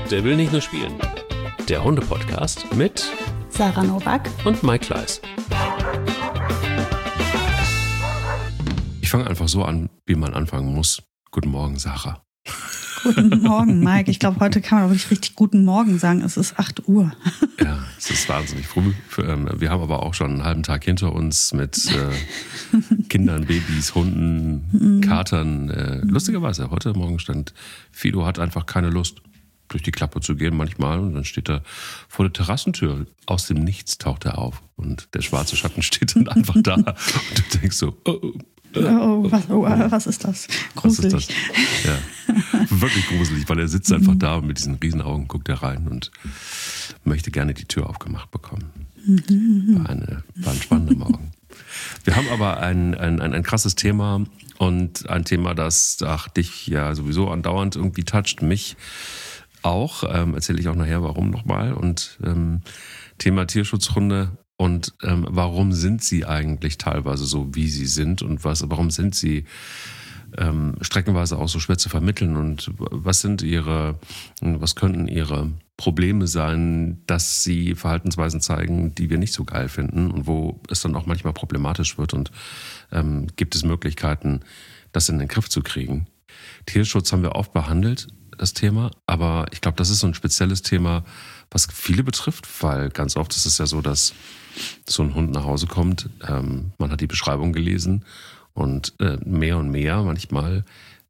Der will nicht nur spielen. Der Hunde-Podcast mit Sarah Nowak und Mike Kleiss. Ich fange einfach so an, wie man anfangen muss. Guten Morgen, Sarah. Guten Morgen, Mike. Ich glaube, heute kann man aber nicht richtig guten Morgen sagen. Es ist 8 Uhr. Ja, es ist wahnsinnig früh. Wir haben aber auch schon einen halben Tag hinter uns mit Kindern, Babys, Hunden, Katern. Lustigerweise, heute Morgen stand, Fido hat einfach keine Lust, durch die Klappe zu gehen manchmal. Und dann steht er vor der Terrassentür. Aus dem Nichts taucht er auf. Und der schwarze Schatten steht dann einfach da. Und du denkst so, was ist das? Gruselig. Was ist das? Ja, wirklich gruselig, weil er sitzt einfach da und mit diesen riesen Augen guckt er rein und möchte gerne die Tür aufgemacht bekommen. War ein spannender Morgen. Wir haben aber ein krasses Thema und ein Thema, das dich ja sowieso andauernd irgendwie toucht, mich auch. Erzähle ich auch nachher, warum nochmal. Und Thema Tierschutzhunde. Und warum sind sie eigentlich teilweise so, wie sie sind? Und warum sind sie streckenweise auch so schwer zu vermitteln? Und was könnten ihre Probleme sein, dass sie Verhaltensweisen zeigen, die wir nicht so geil finden und wo es dann auch manchmal problematisch wird? Und gibt es Möglichkeiten, das in den Griff zu kriegen? Tierschutz haben wir oft behandelt, das Thema. Aber ich glaube, das ist so ein spezielles Thema, was viele betrifft, weil ganz oft ist es ja so, dass so ein Hund nach Hause kommt, man hat die Beschreibung gelesen und mehr und mehr manchmal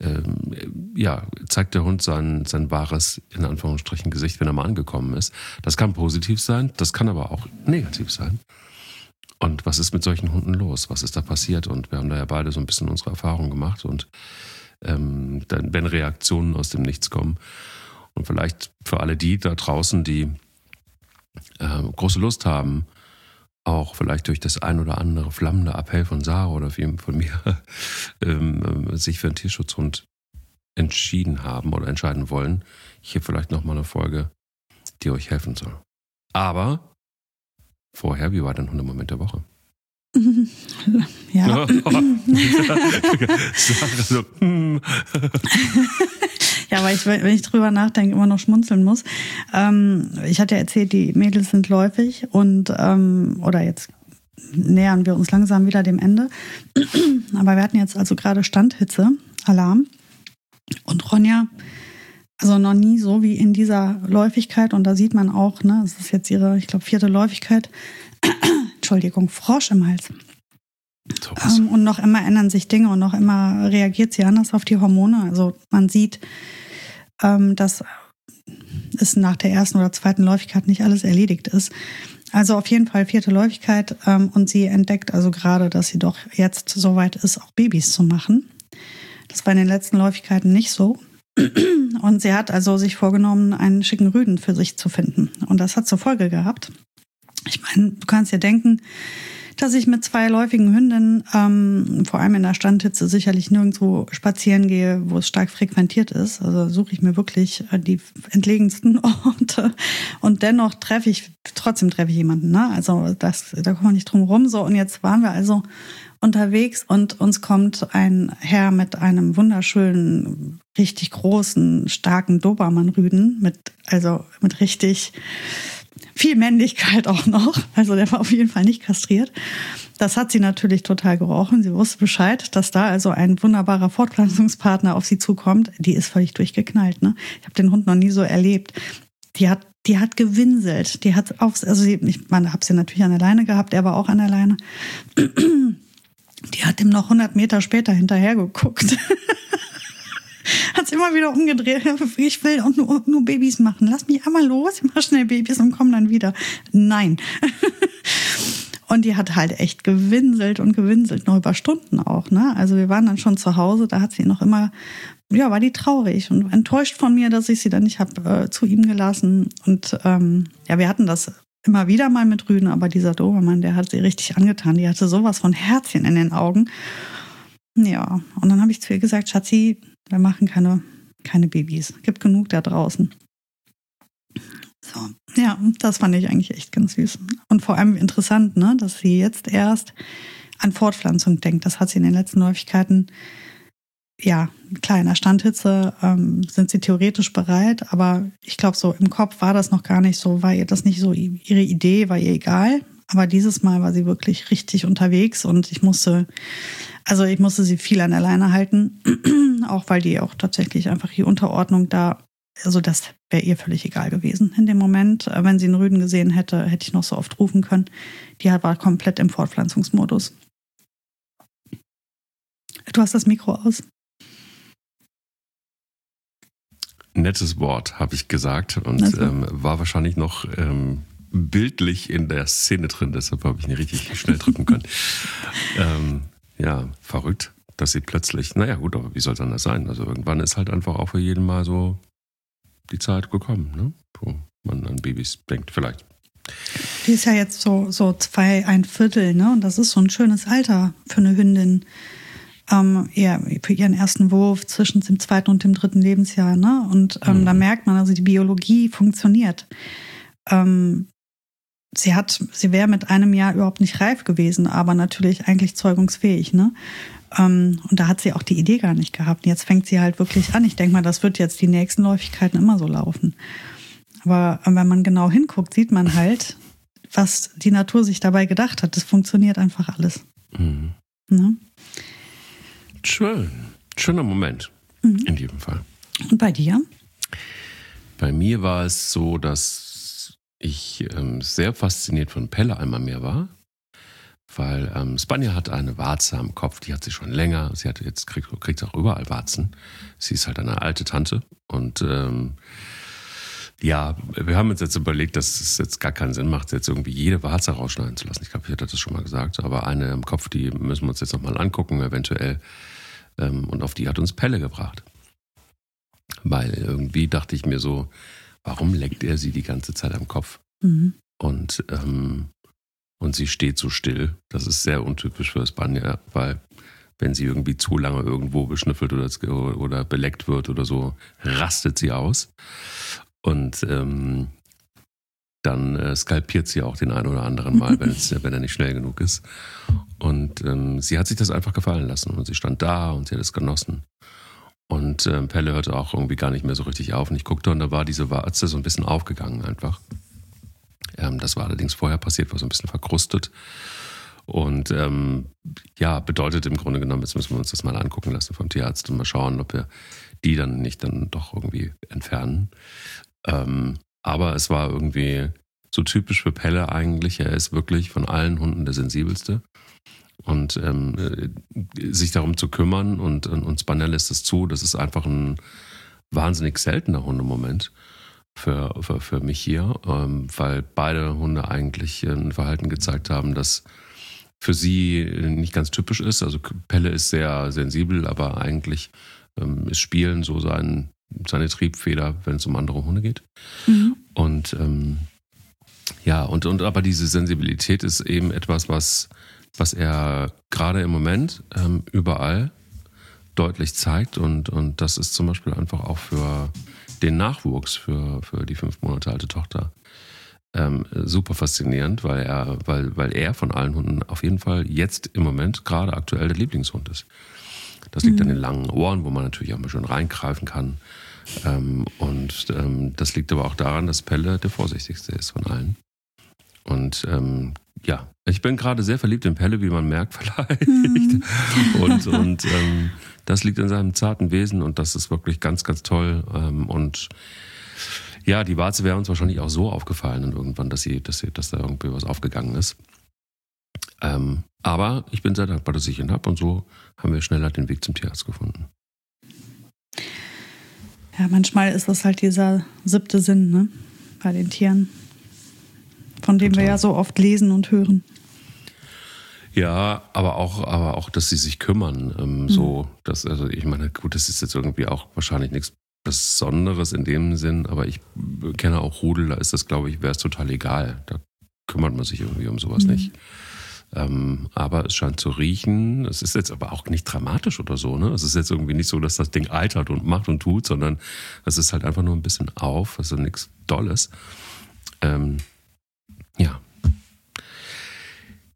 zeigt der Hund sein wahres, in Anführungsstrichen, Gesicht, wenn er mal angekommen ist. Das kann positiv sein, das kann aber auch negativ sein. Und was ist mit solchen Hunden los? Was ist da passiert? Und wir haben da ja beide so ein bisschen unsere Erfahrungen gemacht und dann, wenn Reaktionen aus dem Nichts kommen. Und vielleicht für alle die da draußen, die große Lust haben, auch vielleicht durch das ein oder andere flammende Appell von Sarah oder von mir sich für einen Tierschutzhund entschieden haben oder entscheiden wollen, hier vielleicht nochmal eine Folge, die euch helfen soll. Aber vorher, wie war dein Hundemoment der Woche? Ja. Ja, weil wenn ich drüber nachdenke, immer noch schmunzeln muss. Ich hatte ja erzählt, die Mädels sind läufig und oder jetzt nähern wir uns langsam wieder dem Ende. Aber wir hatten jetzt also gerade Standhitze, Alarm. Und Ronja, also noch nie so wie in dieser Läufigkeit. Und da sieht man auch, ne, es ist jetzt ihre, ich glaube, 4. Läufigkeit. Entschuldigung, Frosch im Hals. Und noch immer ändern sich Dinge und noch immer reagiert sie anders auf die Hormone. Also man sieht, dass es nach der 1. oder 2. Läufigkeit nicht alles erledigt ist. Also auf jeden Fall 4. Läufigkeit und sie entdeckt also gerade, dass sie doch jetzt soweit ist, auch Babys zu machen. Das war in den letzten Läufigkeiten nicht so. Und sie hat also sich vorgenommen, einen schicken Rüden für sich zu finden. Und das hat zur Folge gehabt. Ich meine, du kannst dir denken, dass ich mit 2 läufigen Hündinnen, vor allem in der Standhitze, sicherlich nirgendwo spazieren gehe, wo es stark frequentiert ist. Also suche ich mir wirklich die entlegensten Orte. Und dennoch treffe ich jemanden. Ne? Also da kommt man nicht drum rum. So, und jetzt waren wir also unterwegs und uns kommt ein Herr mit einem wunderschönen, richtig großen, starken Dobermann-Rüden mit richtig viel Männlichkeit auch noch. Also der war auf jeden Fall nicht kastriert. Das hat sie natürlich total gerochen. Sie wusste Bescheid, dass da also ein wunderbarer Fortpflanzungspartner auf sie zukommt. Die ist völlig durchgeknallt. Ne? Ich habe den Hund noch nie so erlebt. Die hat gewinselt. Ich habe sie natürlich an der Leine gehabt, er war auch an der Leine. Die hat ihm noch 100 Meter später hinterher geguckt. Hat es immer wieder umgedreht. Ich will auch nur Babys machen. Lass mich einmal los, ich mach schnell Babys und komm dann wieder. Nein. Und die hat halt echt gewinselt, noch über Stunden auch. Ne? Also wir waren dann schon zu Hause, da hat sie noch immer, war die traurig und enttäuscht von mir, dass ich sie dann nicht habe zu ihm gelassen. Und wir hatten das immer wieder mal mit Rüden, aber dieser Dobermann, der hat sie richtig angetan. Die hatte sowas von Herzchen in den Augen. Ja, und dann habe ich zu ihr gesagt, Schatzi, wir machen keine Babys. Gibt genug da draußen. So, ja, das fand ich eigentlich echt ganz süß. Und vor allem interessant, ne, dass sie jetzt erst an Fortpflanzung denkt. Das hat sie in den letzten Läufigkeiten ja, klar, in der Standhitze sind sie theoretisch bereit, aber ich glaube, so im Kopf war das noch gar nicht so, war ihr das nicht so ihre Idee, war ihr egal. Aber dieses Mal war sie wirklich richtig unterwegs und ich musste sie viel an der Leine halten, auch weil die auch tatsächlich einfach die Unterordnung da, also das wäre ihr völlig egal gewesen. In dem Moment, wenn sie einen Rüden gesehen hätte, hätte ich noch so oft rufen können. Die war komplett im Fortpflanzungsmodus. Du hast das Mikro aus. Nettes Wort, habe ich gesagt und war wahrscheinlich noch bildlich in der Szene drin, deshalb habe ich nicht richtig schnell drücken können. Ja, verrückt, dass sie plötzlich, naja gut, aber wie soll es anders sein? Also irgendwann ist halt einfach auch für jeden mal so die Zeit gekommen, ne? Wo man an Babys denkt, vielleicht. Die ist ja jetzt so 2,25, ne? Und das ist so ein schönes Alter für eine Hündin. Für ihren ersten Wurf zwischen dem 2. und dem 3. Lebensjahr, ne? Und da merkt man, also die Biologie funktioniert. Sie wäre mit einem Jahr überhaupt nicht reif gewesen, aber natürlich eigentlich zeugungsfähig, ne? Und da hat sie auch die Idee gar nicht gehabt. Und jetzt fängt sie halt wirklich an. Ich denke mal, das wird jetzt die nächsten Läufigkeiten immer so laufen. Aber wenn man genau hinguckt, sieht man halt, was die Natur sich dabei gedacht hat. Das funktioniert einfach alles. Mhm. Ne? Schön. Schöner Moment. In jedem Fall. Und bei dir? Bei mir war es so, dass ich sehr fasziniert von Pelle einmal mehr war, weil Spanier hat eine Warze am Kopf, die hat sie schon länger. Sie hat jetzt kriegt auch überall Warzen. Sie ist halt eine alte Tante und ja, wir haben uns jetzt überlegt, dass es jetzt gar keinen Sinn macht, jetzt irgendwie jede Warze rausschneiden zu lassen. Ich glaube, ich hatte das schon mal gesagt, aber eine im Kopf, die müssen wir uns jetzt nochmal angucken, eventuell. Und auf die hat uns Pelle gebracht. Weil irgendwie dachte ich mir so, warum leckt er sie die ganze Zeit am Kopf? Mhm. Und sie steht so still. Das ist sehr untypisch für Spanier, weil wenn sie irgendwie zu lange irgendwo beschnüffelt oder beleckt wird oder so, rastet sie aus. Und dann skalpiert sie auch den einen oder anderen Mal, wenn er nicht schnell genug ist. Und sie hat sich das einfach gefallen lassen. Und sie stand da und sie hat es genossen. Und Pelle hörte auch irgendwie gar nicht mehr so richtig auf. Und ich guckte und da war diese Warze so ein bisschen aufgegangen einfach. Das war allerdings vorher passiert, war so ein bisschen verkrustet. Und ja, bedeutet im Grunde genommen, jetzt müssen wir uns das mal angucken lassen vom Tierarzt und mal schauen, ob wir die dann nicht dann doch irgendwie entfernen. Aber es war irgendwie so typisch für Pelle eigentlich. Er ist wirklich von allen Hunden der sensibelste. Und sich darum zu kümmern und Spanier lässt es zu, das ist einfach ein wahnsinnig seltener Hundemoment für mich hier, weil beide Hunde eigentlich ein Verhalten gezeigt haben, das für sie nicht ganz typisch ist. Also Pelle ist sehr sensibel, aber eigentlich ist Spielen so seine Triebfeder, wenn es um andere Hunde geht. Mhm. Und ja, und aber diese Sensibilität ist eben etwas, was er gerade im Moment überall deutlich zeigt. Und das ist zum Beispiel einfach auch für den Nachwuchs, für die 5 Monate alte Tochter super faszinierend, weil er von allen Hunden auf jeden Fall jetzt im Moment gerade aktuell der Lieblingshund ist. Das liegt an den langen Ohren, wo man natürlich auch mal schön reingreifen kann. Und das liegt aber auch daran, dass Pelle der vorsichtigste ist von allen. Und ja, ich bin gerade sehr verliebt in Pelle, wie man merkt vielleicht. Und das liegt in seinem zarten Wesen und das ist wirklich ganz, ganz toll. Und ja, die Warze wäre uns wahrscheinlich auch so aufgefallen und irgendwann, dass da irgendwie was aufgegangen ist. Aber ich bin sehr dankbar, dass ich ihn habe und so haben wir schneller den Weg zum Tierarzt gefunden. Ja, manchmal ist das halt dieser 7. Sinn, ne? Bei den Tieren, von dem wir ja so oft lesen und hören. Ja, aber auch, dass sie sich kümmern. So, also ich meine, gut, das ist jetzt irgendwie auch wahrscheinlich nichts Besonderes in dem Sinn, aber ich kenne auch Rudel, da ist das, glaube ich, wäre es total egal. Da kümmert man sich irgendwie um sowas nicht. Aber es scheint zu riechen. Es ist jetzt aber auch nicht dramatisch oder so, ne? Es ist jetzt irgendwie nicht so, dass das Ding eitert und macht und tut, sondern es ist halt einfach nur ein bisschen auf, also nichts Dolles. Ja.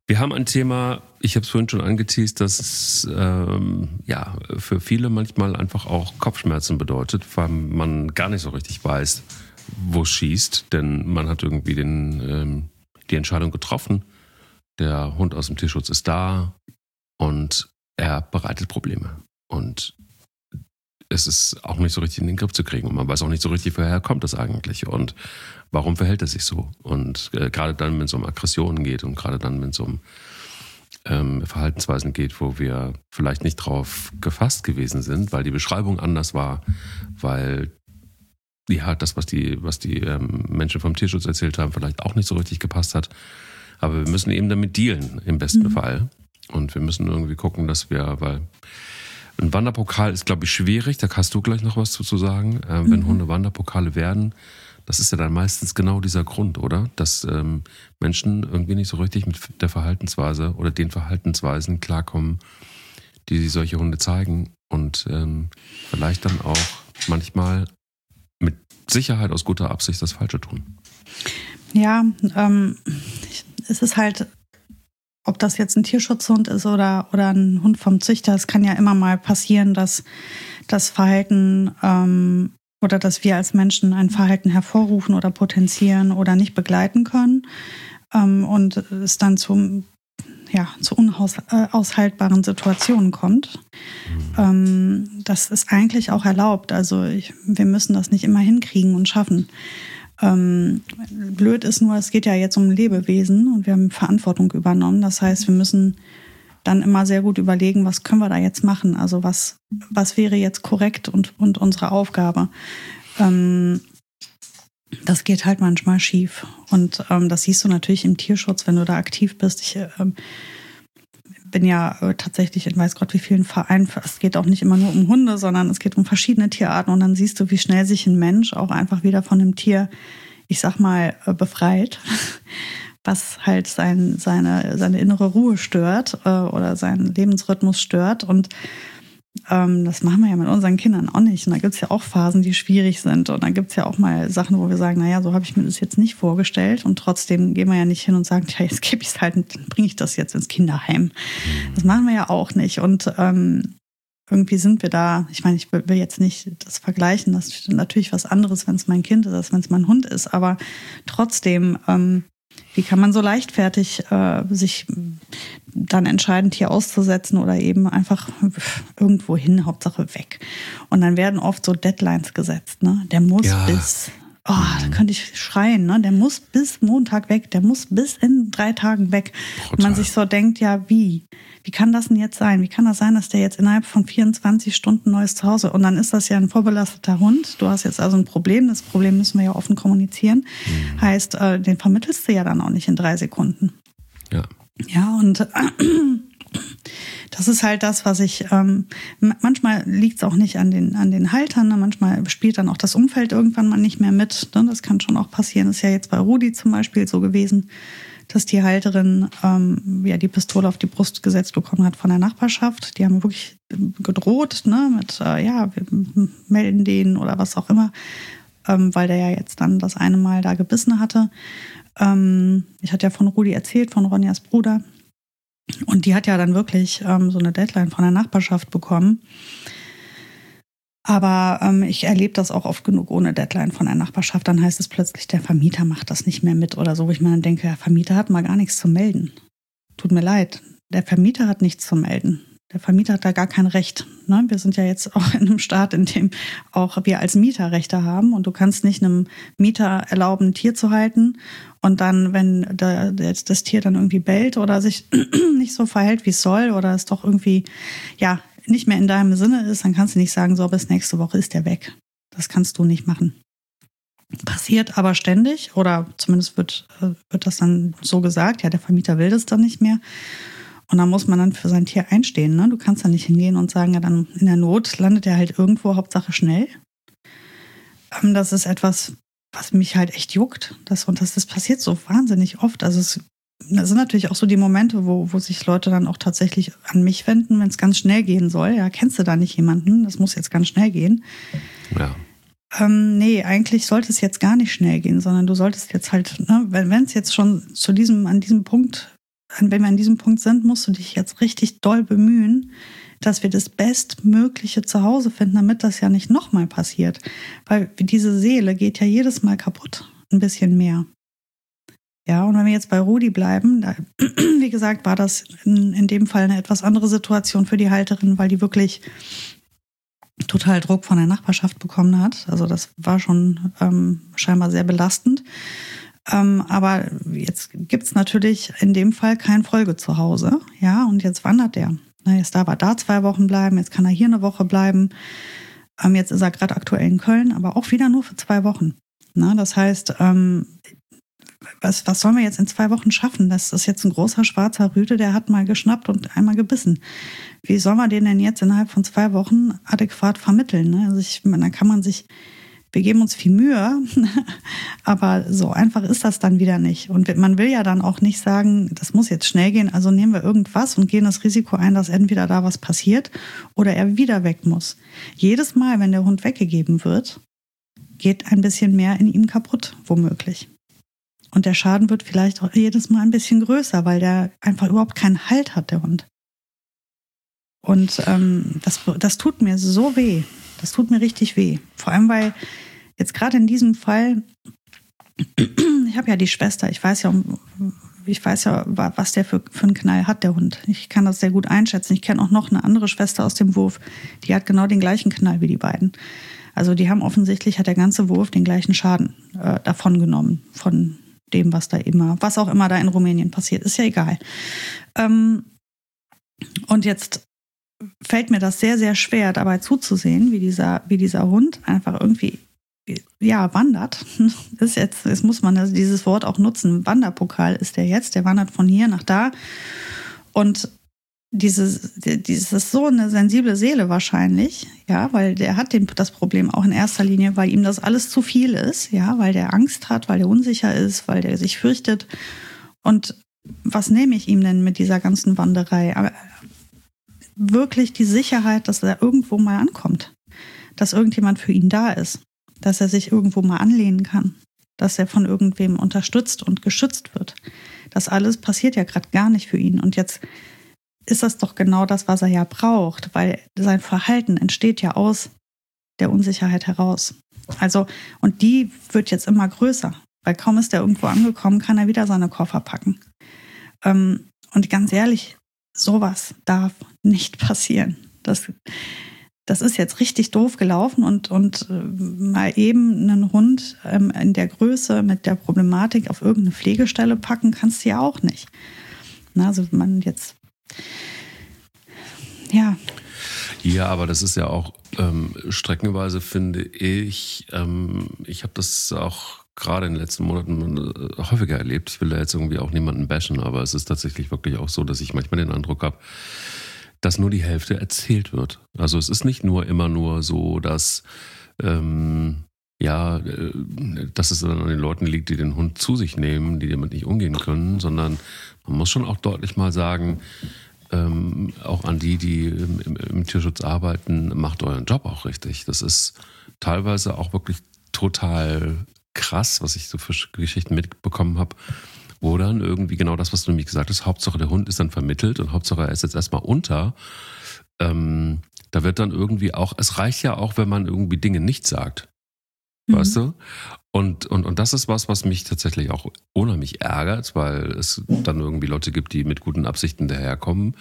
Wir haben ein Thema, ich habe es vorhin schon angeteast, das es für viele manchmal einfach auch Kopfschmerzen bedeutet, weil man gar nicht so richtig weiß, wo es schießt, denn man hat irgendwie die Entscheidung getroffen, der Hund aus dem Tierschutz ist da und er bereitet Probleme. Und es ist auch nicht so richtig in den Griff zu kriegen und man weiß auch nicht so richtig, woher kommt das eigentlich und warum verhält er sich so. Und gerade dann, wenn es um Aggressionen geht und gerade dann, wenn es um Verhaltensweisen geht, wo wir vielleicht nicht drauf gefasst gewesen sind, weil die Beschreibung anders war, weil das, was die Menschen vom Tierschutz erzählt haben, vielleicht auch nicht so richtig gepasst hat. Aber wir müssen eben damit dealen, im besten Fall. Und wir müssen irgendwie gucken, dass weil ein Wanderpokal ist, glaube ich, schwierig, da hast du gleich noch was zu sagen. Wenn Hunde Wanderpokale werden, das ist ja dann meistens genau dieser Grund, oder? Dass Menschen irgendwie nicht so richtig mit der Verhaltensweise oder den Verhaltensweisen klarkommen, die solche Hunde zeigen und vielleicht dann auch manchmal mit Sicherheit aus guter Absicht das Falsche tun. Ja, es ist halt, ob das jetzt ein Tierschutzhund ist oder ein Hund vom Züchter, es kann ja immer mal passieren, dass das Verhalten oder dass wir als Menschen ein Verhalten hervorrufen oder potenzieren oder nicht begleiten können und es dann zu unaushaltbaren Situationen kommt. Das ist eigentlich auch erlaubt. Also wir müssen das nicht immer hinkriegen und schaffen. Blöd ist nur, es geht ja jetzt um Lebewesen und wir haben Verantwortung übernommen. Das heißt, wir müssen dann immer sehr gut überlegen, was können wir da jetzt machen? Also was wäre jetzt korrekt und unsere Aufgabe? Das geht halt manchmal schief. Und das siehst du natürlich im Tierschutz, wenn du da aktiv bist. Ich bin ja tatsächlich in weiß Gott wie vielen Vereinen. Es geht auch nicht immer nur um Hunde, sondern es geht um verschiedene Tierarten. Und dann siehst du, wie schnell sich ein Mensch auch einfach wieder von einem Tier, ich sag mal, befreit, was halt seine innere Ruhe stört oder seinen Lebensrhythmus stört. Und das machen wir ja mit unseren Kindern auch nicht. Und da gibt es ja auch Phasen, die schwierig sind. Und dann gibt es ja auch mal Sachen, wo wir sagen, naja, so habe ich mir das jetzt nicht vorgestellt. Und trotzdem gehen wir ja nicht hin und sagen, ja, jetzt gebe ich es halt, dann bringe ich das jetzt ins Kinderheim. Das machen wir ja auch nicht. Und irgendwie sind wir da, ich meine, ich will jetzt nicht das vergleichen, das ist natürlich was anderes, wenn es mein Kind ist, als wenn es mein Hund ist. Aber trotzdem, wie kann man so leichtfertig sich dann entscheiden, Tier auszusetzen oder eben einfach irgendwo hin, Hauptsache weg. Und dann werden oft so Deadlines gesetzt, ne? Der muss da könnte ich schreien, ne? Der muss bis Montag weg, der muss bis in 3 Tagen weg. Und man sich so denkt, ja, wie kann das denn jetzt sein? Wie kann das sein, dass der jetzt innerhalb von 24 Stunden neues Zuhause, und dann ist das ja ein vorbelasteter Hund. Du hast jetzt also ein Problem, das Problem müssen wir ja offen kommunizieren. Heißt, den vermittelst du ja dann auch nicht in 3 Sekunden. Ja. Ja, und das ist halt das, was ich, manchmal liegt es auch nicht an den Haltern, ne? Manchmal spielt dann auch das Umfeld irgendwann mal nicht mehr mit. Ne? Das kann schon auch passieren. Das ist ja jetzt bei Rudi zum Beispiel so gewesen, dass die Halterin die Pistole auf die Brust gesetzt bekommen hat von der Nachbarschaft. Die haben wirklich gedroht, ne, mit wir melden den oder was auch immer, weil der ja jetzt dann das eine Mal da gebissen hatte. Ich hatte ja von Rudi erzählt, von Ronjas Bruder. Und die hat ja dann wirklich so eine Deadline von der Nachbarschaft bekommen. Aber ich erlebe das auch oft genug ohne Deadline von der Nachbarschaft. Dann heißt es plötzlich, der Vermieter macht das nicht mehr mit oder so, wo ich mir dann denke, der Vermieter hat mal gar nichts zu melden. Tut mir leid, der Vermieter hat nichts zu melden. Der Vermieter hat da gar kein Recht. Ne? Wir sind ja jetzt auch in einem Staat, in dem auch wir als Mieter Rechte haben. Und du kannst nicht einem Mieter erlauben, ein Tier zu halten. Und dann, wenn das Tier dann irgendwie bellt oder sich nicht so verhält, wie es soll, oder es doch irgendwie nicht mehr in deinem Sinne ist, dann kannst du nicht sagen, so, bis nächste Woche ist der weg. Das kannst du nicht machen. Passiert aber ständig, oder zumindest wird das dann so gesagt, ja, der Vermieter will das dann nicht mehr. Und dann muss man dann für sein Tier einstehen. Ne? Du kannst dann nicht hingehen und sagen, ja, dann in der Not landet er halt irgendwo, Hauptsache schnell. Das ist etwas, was mich halt echt juckt. Das passiert so wahnsinnig oft. Also das sind natürlich auch so die Momente, wo sich Leute dann auch tatsächlich an mich wenden, wenn es ganz schnell gehen soll. Ja, kennst du da nicht jemanden? Das muss jetzt ganz schnell gehen. Ja. Nee, eigentlich sollte es jetzt gar nicht schnell gehen, sondern du solltest jetzt halt, ne, wenn es jetzt schon an diesem Punkt wenn wir an diesem Punkt sind, musst du dich jetzt richtig doll bemühen, dass wir das Bestmögliche zu Hause finden, damit das ja nicht nochmal passiert. Weil diese Seele geht ja jedes Mal kaputt, ein bisschen mehr. Ja, und wenn wir jetzt bei Rudi bleiben, da, wie gesagt, war das in dem Fall eine etwas andere Situation für die Halterin, weil die wirklich total Druck von der Nachbarschaft bekommen hat. Also das war schon scheinbar sehr belastend. Aber jetzt gibt es natürlich in dem Fall kein Folgezuhause. Ja, und jetzt wandert der. Jetzt darf er da 2 Wochen bleiben, jetzt kann er hier eine Woche bleiben. Jetzt ist er gerade aktuell in Köln, aber auch wieder nur für 2 Wochen. Das heißt, was sollen wir jetzt in 2 Wochen schaffen? Das ist jetzt ein großer schwarzer Rüde, der hat mal geschnappt und einmal gebissen. Wie soll man den denn jetzt innerhalb von 2 Wochen adäquat vermitteln? Also da kann man sich, wir geben uns viel Mühe, aber so einfach ist das dann wieder nicht. Und man will ja dann auch nicht sagen, das muss jetzt schnell gehen, also nehmen wir irgendwas und gehen das Risiko ein, dass entweder da was passiert oder er wieder weg muss. Jedes Mal, wenn der Hund weggegeben wird, geht ein bisschen mehr in ihm kaputt, womöglich. Und der Schaden wird vielleicht auch jedes Mal ein bisschen größer, weil der einfach überhaupt keinen Halt hat, der Hund. Und das tut mir so weh. Das tut mir richtig weh. Vor allem, weil jetzt gerade in diesem Fall, ich habe ja die Schwester, ich weiß ja, was der für einen Knall hat, der Hund. Ich kann das sehr gut einschätzen. Ich kenne auch noch eine andere Schwester aus dem Wurf, die hat genau den gleichen Knall wie die beiden. Also die haben offensichtlich, hat der ganze Wurf den gleichen Schaden davon genommen, von dem, was auch immer da in Rumänien passiert, ist ja egal. Und jetzt fällt mir das sehr, sehr schwer, dabei zuzusehen, wie dieser Hund einfach irgendwie wandert. Jetzt muss man also dieses Wort auch nutzen. Wanderpokal ist der jetzt, der wandert von hier nach da. Und dieses ist so eine sensible Seele wahrscheinlich, ja, weil der hat das Problem auch in erster Linie, weil ihm das alles zu viel ist, ja, weil der Angst hat, weil der unsicher ist, weil der sich fürchtet. Und was nehme ich ihm denn mit dieser ganzen Wanderei? Aber wirklich die Sicherheit, dass er irgendwo mal ankommt, dass irgendjemand für ihn da ist, dass er sich irgendwo mal anlehnen kann, dass er von irgendwem unterstützt und geschützt wird. Das alles passiert ja gerade gar nicht für ihn. Und jetzt ist das doch genau das, was er ja braucht, weil sein Verhalten entsteht ja aus der Unsicherheit heraus. Also, und die wird jetzt immer größer, weil kaum ist er irgendwo angekommen, kann er wieder seine Koffer packen. Und ganz ehrlich, sowas darf nicht passieren. Das ist jetzt richtig doof gelaufen und mal eben einen Hund in der Größe mit der Problematik auf irgendeine Pflegestelle packen, kannst du ja auch nicht. Also man jetzt Ja, aber das ist ja auch streckenweise, finde ich, ich habe das auch gerade in den letzten Monaten häufiger erlebt. Ich will da jetzt irgendwie auch niemanden bashen, aber es ist tatsächlich wirklich auch so, dass ich manchmal den Eindruck habe, dass nur die Hälfte erzählt wird. Also es ist nicht immer nur so, dass dass es dann an den Leuten liegt, die den Hund zu sich nehmen, die damit nicht umgehen können, sondern man muss schon auch deutlich mal sagen, auch an die im Tierschutz arbeiten, macht euren Job auch richtig. Das ist teilweise auch wirklich total krass, was ich so für Geschichten mitbekommen habe, wo dann irgendwie genau das, was du nämlich gesagt hast, Hauptsache der Hund ist dann vermittelt und Hauptsache er ist jetzt erstmal unter. Da wird dann irgendwie auch, es reicht ja auch, wenn man irgendwie Dinge nicht sagt. Weißt du? Und das ist was mich tatsächlich auch unheimlich ärgert, weil es dann irgendwie Leute gibt, die mit guten Absichten daherkommen.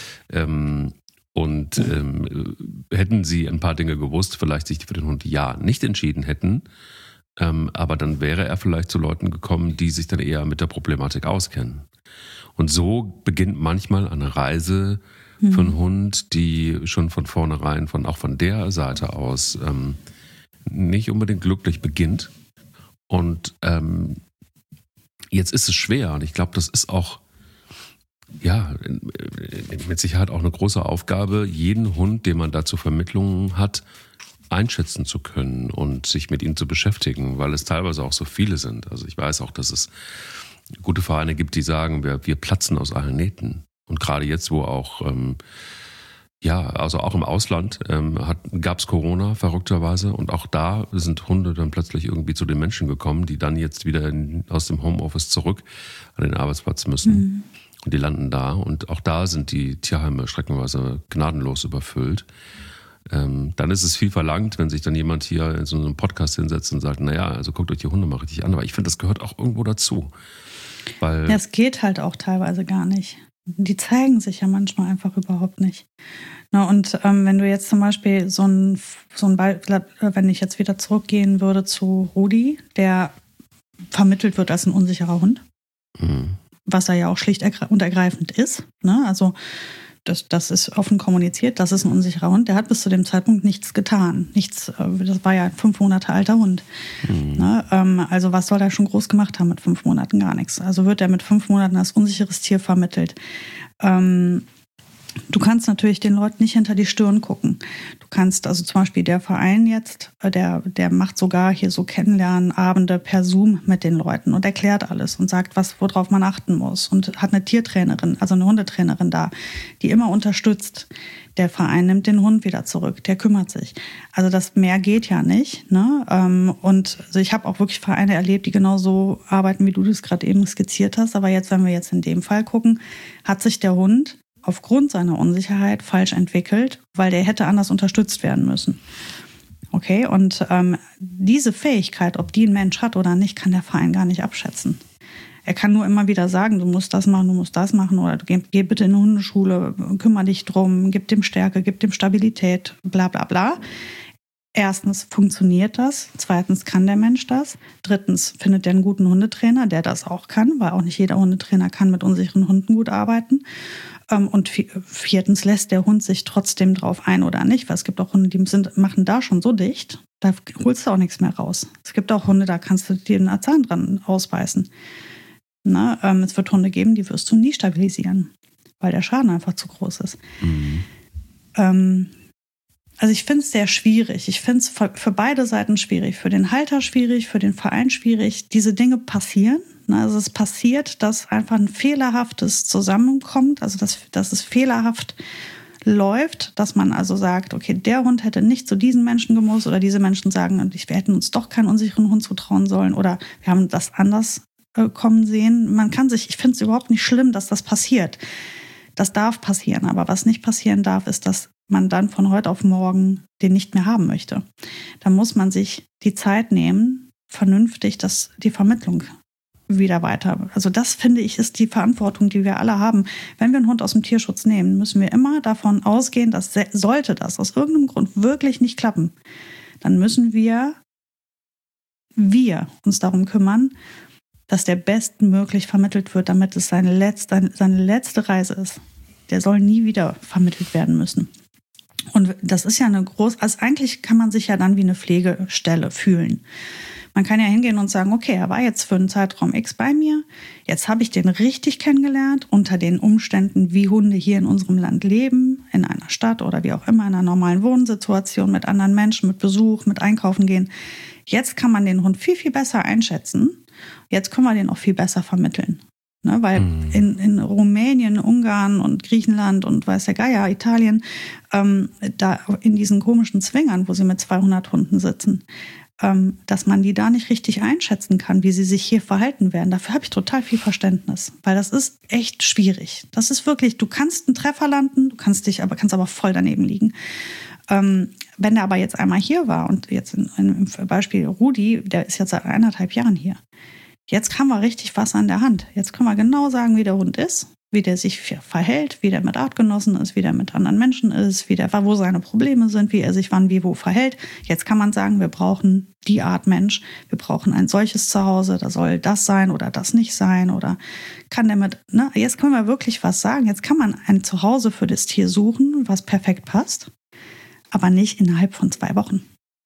Hätten sie ein paar Dinge gewusst, vielleicht sich für den Hund nicht entschieden hätten, aber dann wäre er vielleicht zu Leuten gekommen, die sich dann eher mit der Problematik auskennen. Und so beginnt manchmal eine Reise für einen Hund, die schon von vornherein, auch von der Seite aus, nicht unbedingt glücklich beginnt. Und jetzt ist es schwer und ich glaube, das ist auch mit Sicherheit auch eine große Aufgabe, jeden Hund, den man da zur Vermittlung hat, einschätzen zu können und sich mit ihnen zu beschäftigen, weil es teilweise auch so viele sind. Also ich weiß auch, dass es gute Vereine gibt, die sagen, wir platzen aus allen Nähten. Und gerade jetzt, wo auch Ja, also auch im Ausland gab es Corona verrückterweise und auch da sind Hunde dann plötzlich irgendwie zu den Menschen gekommen, die dann jetzt wieder aus dem Homeoffice zurück an den Arbeitsplatz müssen. Und die landen da und auch da sind die Tierheime streckenweise gnadenlos überfüllt. Dann ist es viel verlangt, wenn sich dann jemand hier in so einem Podcast hinsetzt und sagt, naja, also guckt euch die Hunde mal richtig an. Aber ich finde, das gehört auch irgendwo dazu. Weil Ja, es geht halt auch teilweise gar nicht. Die zeigen sich ja manchmal einfach überhaupt nicht. Na, und wenn du jetzt zum Beispiel wenn ich jetzt wieder zurückgehen würde zu Rudi, der vermittelt wird als ein unsicherer Hund, was er ja auch schlicht und ergreifend ist. Ne? Also das ist offen kommuniziert, das ist ein unsicherer Hund. Der hat bis zu dem Zeitpunkt nichts getan. Nichts, das war ja ein 5 Monate alter Hund. Ne? Also was soll er schon groß gemacht haben mit 5 Monaten? Gar nichts. Also wird er mit 5 Monaten als unsicheres Tier vermittelt. Du kannst natürlich den Leuten nicht hinter die Stirn gucken. Du kannst, also zum Beispiel der Verein jetzt, der macht sogar hier so Kennenlernabende per Zoom mit den Leuten und erklärt alles und sagt, worauf man achten muss und hat eine Tiertrainerin, also eine Hundetrainerin da, die immer unterstützt. Der Verein nimmt den Hund wieder zurück, der kümmert sich. Also das mehr geht ja nicht. Ne? Und also ich habe auch wirklich Vereine erlebt, die genauso arbeiten, wie du das gerade eben skizziert hast. Aber jetzt, wenn wir jetzt in dem Fall gucken, hat sich der Hund aufgrund seiner Unsicherheit falsch entwickelt, weil der hätte anders unterstützt werden müssen. Okay, und diese Fähigkeit, ob die ein Mensch hat oder nicht, kann der Verein gar nicht abschätzen. Er kann nur immer wieder sagen, du musst das machen, du musst das machen oder geh bitte in eine Hundeschule, kümmere dich drum, gib dem Stärke, gib dem Stabilität, bla bla bla. Erstens funktioniert das, zweitens kann der Mensch das, drittens findet er einen guten Hundetrainer, der das auch kann, weil auch nicht jeder Hundetrainer kann mit unsicheren Hunden gut arbeiten. Und viertens lässt der Hund sich trotzdem drauf ein oder nicht, weil es gibt auch Hunde, die machen da schon so dicht, da holst du auch nichts mehr raus. Es gibt auch Hunde, da kannst du dir einen Zahn dran ausbeißen. Na, es wird Hunde geben, die wirst du nie stabilisieren, weil der Schaden einfach zu groß ist. Also ich finde es sehr schwierig. Ich finde es für beide Seiten schwierig. Für den Halter schwierig, für den Verein schwierig. Diese Dinge passieren. Also es passiert, dass einfach ein fehlerhaftes zusammenkommt, also dass es fehlerhaft läuft, dass man also sagt, okay, der Hund hätte nicht zu diesen Menschen gemusst oder diese Menschen sagen, wir hätten uns doch keinen unsicheren Hund zutrauen sollen oder wir haben das anders kommen sehen. Ich finde es überhaupt nicht schlimm, dass das passiert. Das darf passieren, aber was nicht passieren darf, ist, dass man dann von heute auf morgen den nicht mehr haben möchte. Da muss man sich die Zeit nehmen, vernünftig die Vermittlung wieder weiter. Also das, finde ich, ist die Verantwortung, die wir alle haben. Wenn wir einen Hund aus dem Tierschutz nehmen, müssen wir immer davon ausgehen, dass sollte das aus irgendeinem Grund wirklich nicht klappen, dann müssen wir uns darum kümmern, dass der bestmöglich vermittelt wird, damit es seine letzte Reise ist. Der soll nie wieder vermittelt werden müssen. Und das ist ja also eigentlich kann man sich ja dann wie eine Pflegestelle fühlen. Man kann ja hingehen und sagen, okay, er war jetzt für einen Zeitraum X bei mir, jetzt habe ich den richtig kennengelernt, unter den Umständen, wie Hunde hier in unserem Land leben, in einer Stadt oder wie auch immer, in einer normalen Wohnsituation, mit anderen Menschen, mit Besuch, mit Einkaufen gehen. Jetzt kann man den Hund viel, viel besser einschätzen. Jetzt können wir den auch viel besser vermitteln. Ne, weil in Rumänien, Ungarn und Griechenland und weiß der Geier, Italien, da in diesen komischen Zwingern, wo sie mit 200 Hunden sitzen, dass man die da nicht richtig einschätzen kann, wie sie sich hier verhalten werden. Dafür habe ich total viel Verständnis, weil das ist echt schwierig. Das ist wirklich, du kannst einen Treffer landen, du kannst aber voll daneben liegen. Wenn der aber jetzt einmal hier war und jetzt im Beispiel Rudi, der ist jetzt seit 1,5 Jahren hier. Jetzt haben wir richtig was an der Hand. Jetzt können wir genau sagen, wie der Hund ist, wie der sich verhält, wie der mit Artgenossen ist, wie der mit anderen Menschen ist, wo seine Probleme sind, wie er sich wann, wie, wo verhält. Jetzt kann man sagen, wir brauchen die Art Mensch, wir brauchen ein solches Zuhause, da soll das sein oder das nicht sein oder kann der jetzt können wir wirklich was sagen. Jetzt kann man ein Zuhause für das Tier suchen, was perfekt passt, aber nicht innerhalb von 2 Wochen.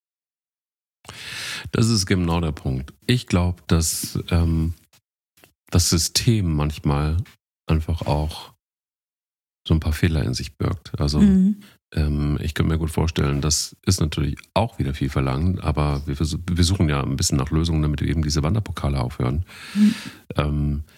Das ist genau der Punkt. Ich glaube, dass das System manchmal einfach auch so ein paar Fehler in sich birgt. Also ich könnte mir gut vorstellen, das ist natürlich auch wieder viel verlangt, aber wir suchen ja ein bisschen nach Lösungen, damit wir eben diese Wanderpokale aufhören.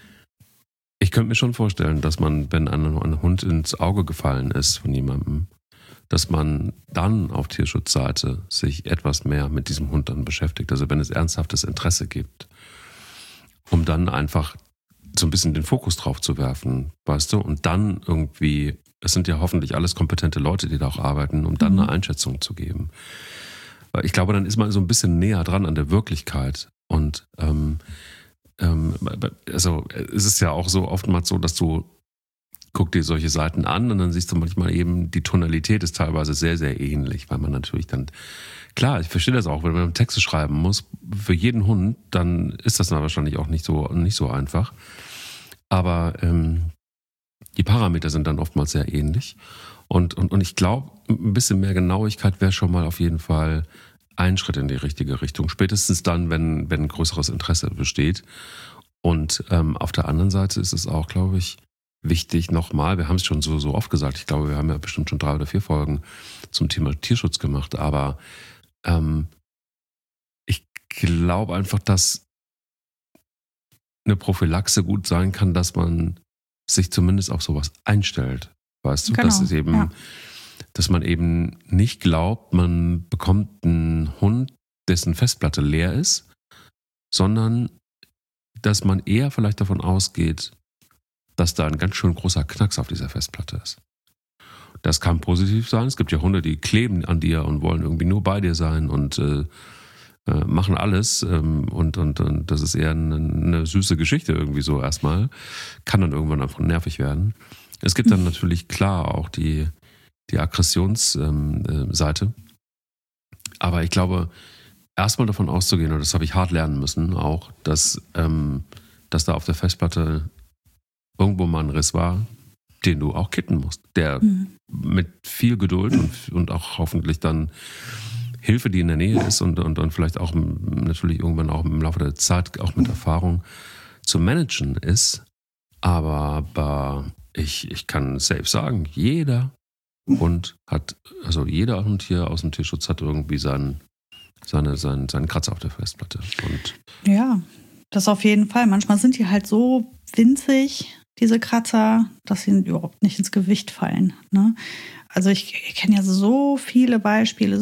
Ich könnte mir schon vorstellen, dass man, wenn ein Hund ins Auge gefallen ist von jemandem, dass man dann auf Tierschutzseite sich etwas mehr mit diesem Hund dann beschäftigt. Also wenn es ernsthaftes Interesse gibt, um dann einfach so ein bisschen den Fokus drauf zu werfen, weißt du, und dann irgendwie, es sind ja hoffentlich alles kompetente Leute, die da auch arbeiten, um dann eine Einschätzung zu geben. Weil ich glaube, dann ist man so ein bisschen näher dran an der Wirklichkeit. Und also es ist ja auch so oftmals so, dass du guck dir solche Seiten an und dann siehst du manchmal eben, die Tonalität ist teilweise sehr, sehr ähnlich, weil man natürlich dann, klar, ich verstehe das auch, wenn man Texte schreiben muss, für jeden Hund, dann ist das dann wahrscheinlich auch nicht so einfach. Aber die Parameter sind dann oftmals sehr ähnlich. Und ich glaube, ein bisschen mehr Genauigkeit wäre schon mal auf jeden Fall ein Schritt in die richtige Richtung. Spätestens dann, wenn ein größeres Interesse besteht. Und auf der anderen Seite ist es auch, glaube ich, wichtig nochmal, wir haben es schon so oft gesagt, ich glaube, wir haben ja bestimmt schon 3 oder 4 Folgen zum Thema Tierschutz gemacht, aber ich glaube einfach, dass eine Prophylaxe gut sein kann, dass man sich zumindest auf sowas einstellt, weißt du, Genau, dass man eben nicht glaubt, man bekommt einen Hund, dessen Festplatte leer ist, sondern dass man eher vielleicht davon ausgeht, dass da ein ganz schön großer Knacks auf dieser Festplatte ist. Das kann positiv sein. Es gibt ja Hunde, die kleben an dir und wollen irgendwie nur bei dir sein und machen alles. Und das ist eher eine süße Geschichte irgendwie so erstmal. Kann dann irgendwann einfach nervig werden. Es gibt dann natürlich klar auch die Aggressionsseite. Aber ich glaube, erstmal davon auszugehen, und das habe ich hart lernen müssen auch, dass da auf der Festplatte irgendwo mal ein Riss war, den du auch kitten musst, der mit viel Geduld und auch hoffentlich dann Hilfe, die in der Nähe ist und vielleicht auch natürlich irgendwann auch im Laufe der Zeit auch mit Erfahrung zu managen ist. Aber ich kann safe sagen, jeder Hund hier aus dem Tierschutz hat irgendwie seinen Kratzer auf der Festplatte. Und ja, das auf jeden Fall. Manchmal sind die halt so winzig, diese Kratzer, dass sie überhaupt nicht ins Gewicht fallen. Ne? Also ich kenne ja so viele Beispiele,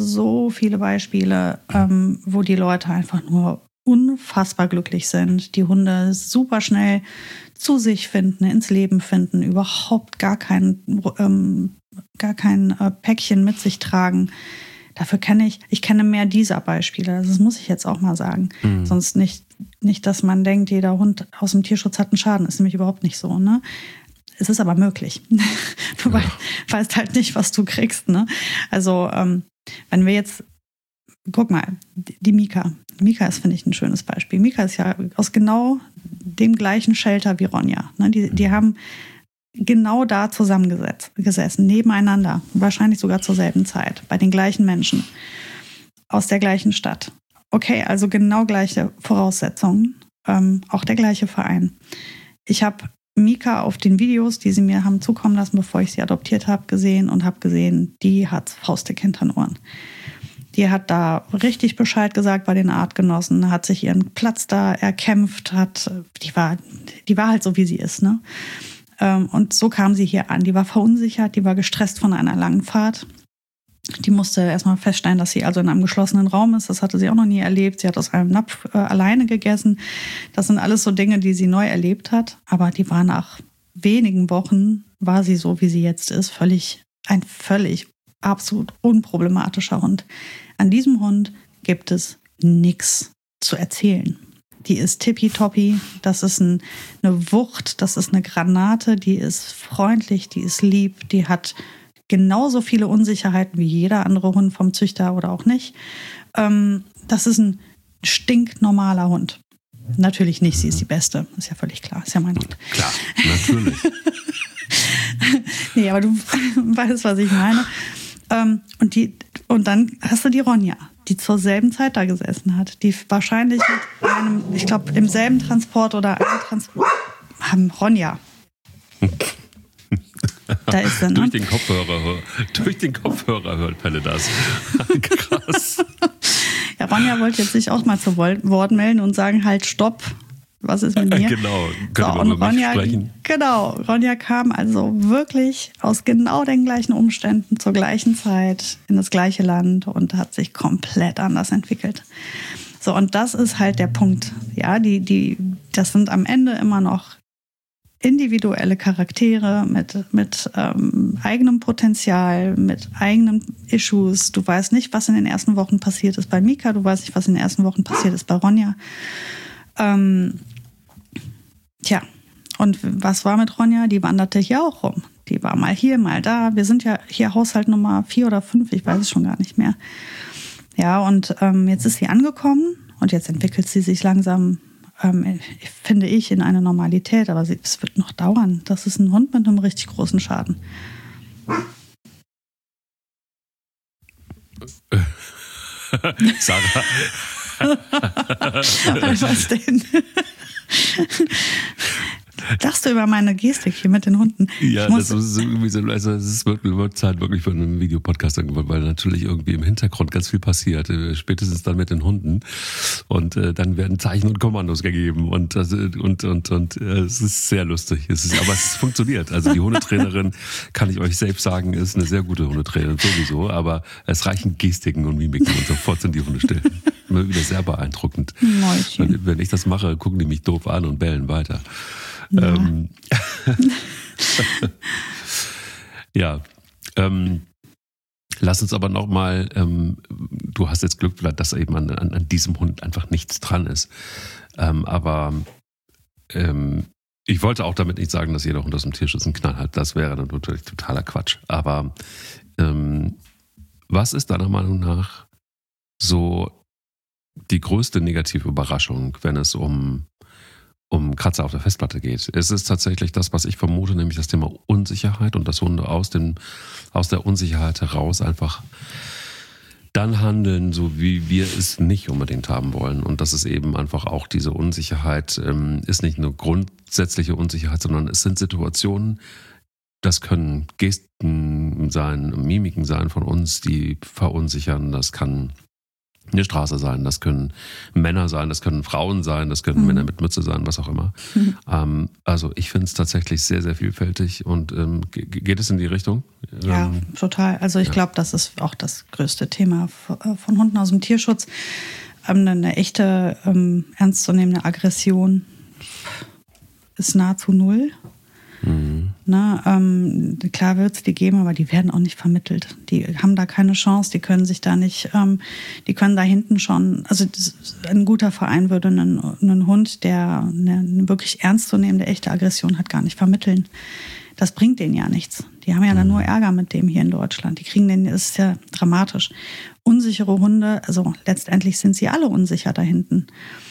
wo die Leute einfach nur unfassbar glücklich sind. Die Hunde super schnell zu sich finden, ins Leben finden, überhaupt gar kein Päckchen mit sich tragen. Dafür kenne ich mehr dieser Beispiele. Das muss ich jetzt auch mal sagen. Sonst nicht, dass man denkt, jeder Hund aus dem Tierschutz hat einen Schaden. Ist nämlich überhaupt nicht so. Ne? Es ist aber möglich. Du weißt halt nicht, was du kriegst. Ne? Also wenn wir jetzt, guck mal, die Mika. Mika ist, finde ich, ein schönes Beispiel. Mika ist ja aus genau dem gleichen Shelter wie Ronja. Ne? Die haben genau da zusammengesessen, nebeneinander, wahrscheinlich sogar zur selben Zeit, bei den gleichen Menschen, aus der gleichen Stadt. Okay, also genau gleiche Voraussetzungen, auch der gleiche Verein. Ich habe Mika auf den Videos, die sie mir haben zukommen lassen, bevor ich sie adoptiert habe, gesehen und habe gesehen, die hat faustdick hinter den Ohren. Die hat da richtig Bescheid gesagt bei den Artgenossen, hat sich ihren Platz da erkämpft, die war halt so, wie sie ist, ne? Und so kam sie hier an. Die war verunsichert, die war gestresst von einer langen Fahrt. Die musste erstmal feststellen, dass sie also in einem geschlossenen Raum ist. Das hatte sie auch noch nie erlebt. Sie hat aus einem Napf alleine gegessen. Das sind alles so Dinge, die sie neu erlebt hat. Aber die war nach wenigen Wochen, war sie so, wie sie jetzt ist, ein völlig absolut unproblematischer Hund. An diesem Hund gibt es nichts zu erzählen. Die ist tippitoppi, das ist eine Wucht, das ist eine Granate, die ist freundlich, die ist lieb, die hat genauso viele Unsicherheiten wie jeder andere Hund vom Züchter oder auch nicht. Das ist ein stinknormaler Hund. Natürlich nicht, sie ist die Beste, ist ja völlig klar, ist ja mein Hund. Klar, natürlich. Nee, aber du weißt, was ich meine. Und dann hast du die Ronja, die zur selben Zeit da gesessen hat, die wahrscheinlich mit einem, ich glaube, im selben Transport oder einem Transport haben Ronja. Da ist sie, ne? Durch den Kopfhörer hört Pelle das. Krass. Ja, Ronja wollte jetzt sich auch mal zu Wort melden und sagen, halt, stopp. Was ist mit mir? Genau, können so, wir und über mich sprechen? Genau, Ronja kam also wirklich aus genau den gleichen Umständen zur gleichen Zeit in das gleiche Land und hat sich komplett anders entwickelt. So, und das ist halt der Punkt. Ja, das sind am Ende immer noch individuelle Charaktere mit eigenem Potenzial, mit eigenen Issues. Du weißt nicht, was in den ersten Wochen passiert ist bei Mika, du weißt nicht, was in den ersten Wochen passiert ist bei Ronja. Tja, und was war mit Ronja? Die wanderte hier auch rum. Die war mal hier, mal da. Wir sind ja hier Haushalt Nummer 4 oder 5, ich weiß es schon gar nicht mehr. Ja, und jetzt ist sie angekommen und jetzt entwickelt sie sich langsam, finde ich, in eine Normalität. Aber es wird noch dauern. Das ist ein Hund mit einem richtig großen Schaden. Sarah. Was denn? Lachst du über meine Gestik hier mit den Hunden? Ja, das ist irgendwie so, also es wird Zeit wirklich für einen Videopodcast geworden, weil natürlich irgendwie im Hintergrund ganz viel passiert, spätestens dann mit den Hunden. Und dann werden Zeichen und Kommandos gegeben und es ist sehr lustig. Aber es funktioniert. Also die Hundetrainerin, kann ich euch selbst sagen, ist eine sehr gute Hundetrainerin sowieso, aber es reichen Gestiken und Mimiken und sofort sind die Hunde still. Immer wieder sehr beeindruckend. Wenn ich das mache, gucken die mich doof an und bellen weiter. Ja. Ja. Lass uns aber nochmal, du hast jetzt Glück, dass eben an diesem Hund einfach nichts dran ist. Aber ich wollte auch damit nicht sagen, dass jeder Hund aus dem Tierschutz einen Knall hat. Das wäre dann natürlich totaler Quatsch. Aber was ist deiner Meinung nach so die größte negative Überraschung, wenn es um Kratzer auf der Festplatte geht? Es ist tatsächlich das, was ich vermute, nämlich das Thema Unsicherheit und dass Hunde aus der Unsicherheit heraus einfach dann handeln, so wie wir es nicht unbedingt haben wollen. Und das ist eben einfach auch diese Unsicherheit, ist nicht eine grundsätzliche Unsicherheit, sondern es sind Situationen, das können Gesten sein, Mimiken sein von uns, die verunsichern, das kann eine Straße sein, das können Männer sein, das können Frauen sein, das können Männer mit Mütze sein, was auch immer. Also ich finde es tatsächlich sehr, sehr vielfältig und geht es in die Richtung? Ja, total. Also ich glaube, das ist auch das größte Thema von Hunden aus dem Tierschutz. Eine echte, ernstzunehmende Aggression ist nahezu null. Ne, klar wird es die geben, aber die werden auch nicht vermittelt. Die haben da keine Chance, die können sich da nicht, die können da hinten schon, also ein guter Verein würde einen Hund, der eine wirklich ernstzunehmende, echte Aggression hat, gar nicht vermitteln. Das bringt denen ja nichts. Die haben ja dann nur Ärger mit dem hier in Deutschland. Die kriegen den, das ist ja dramatisch. Unsichere Hunde, also letztendlich sind sie alle unsicher da hinten.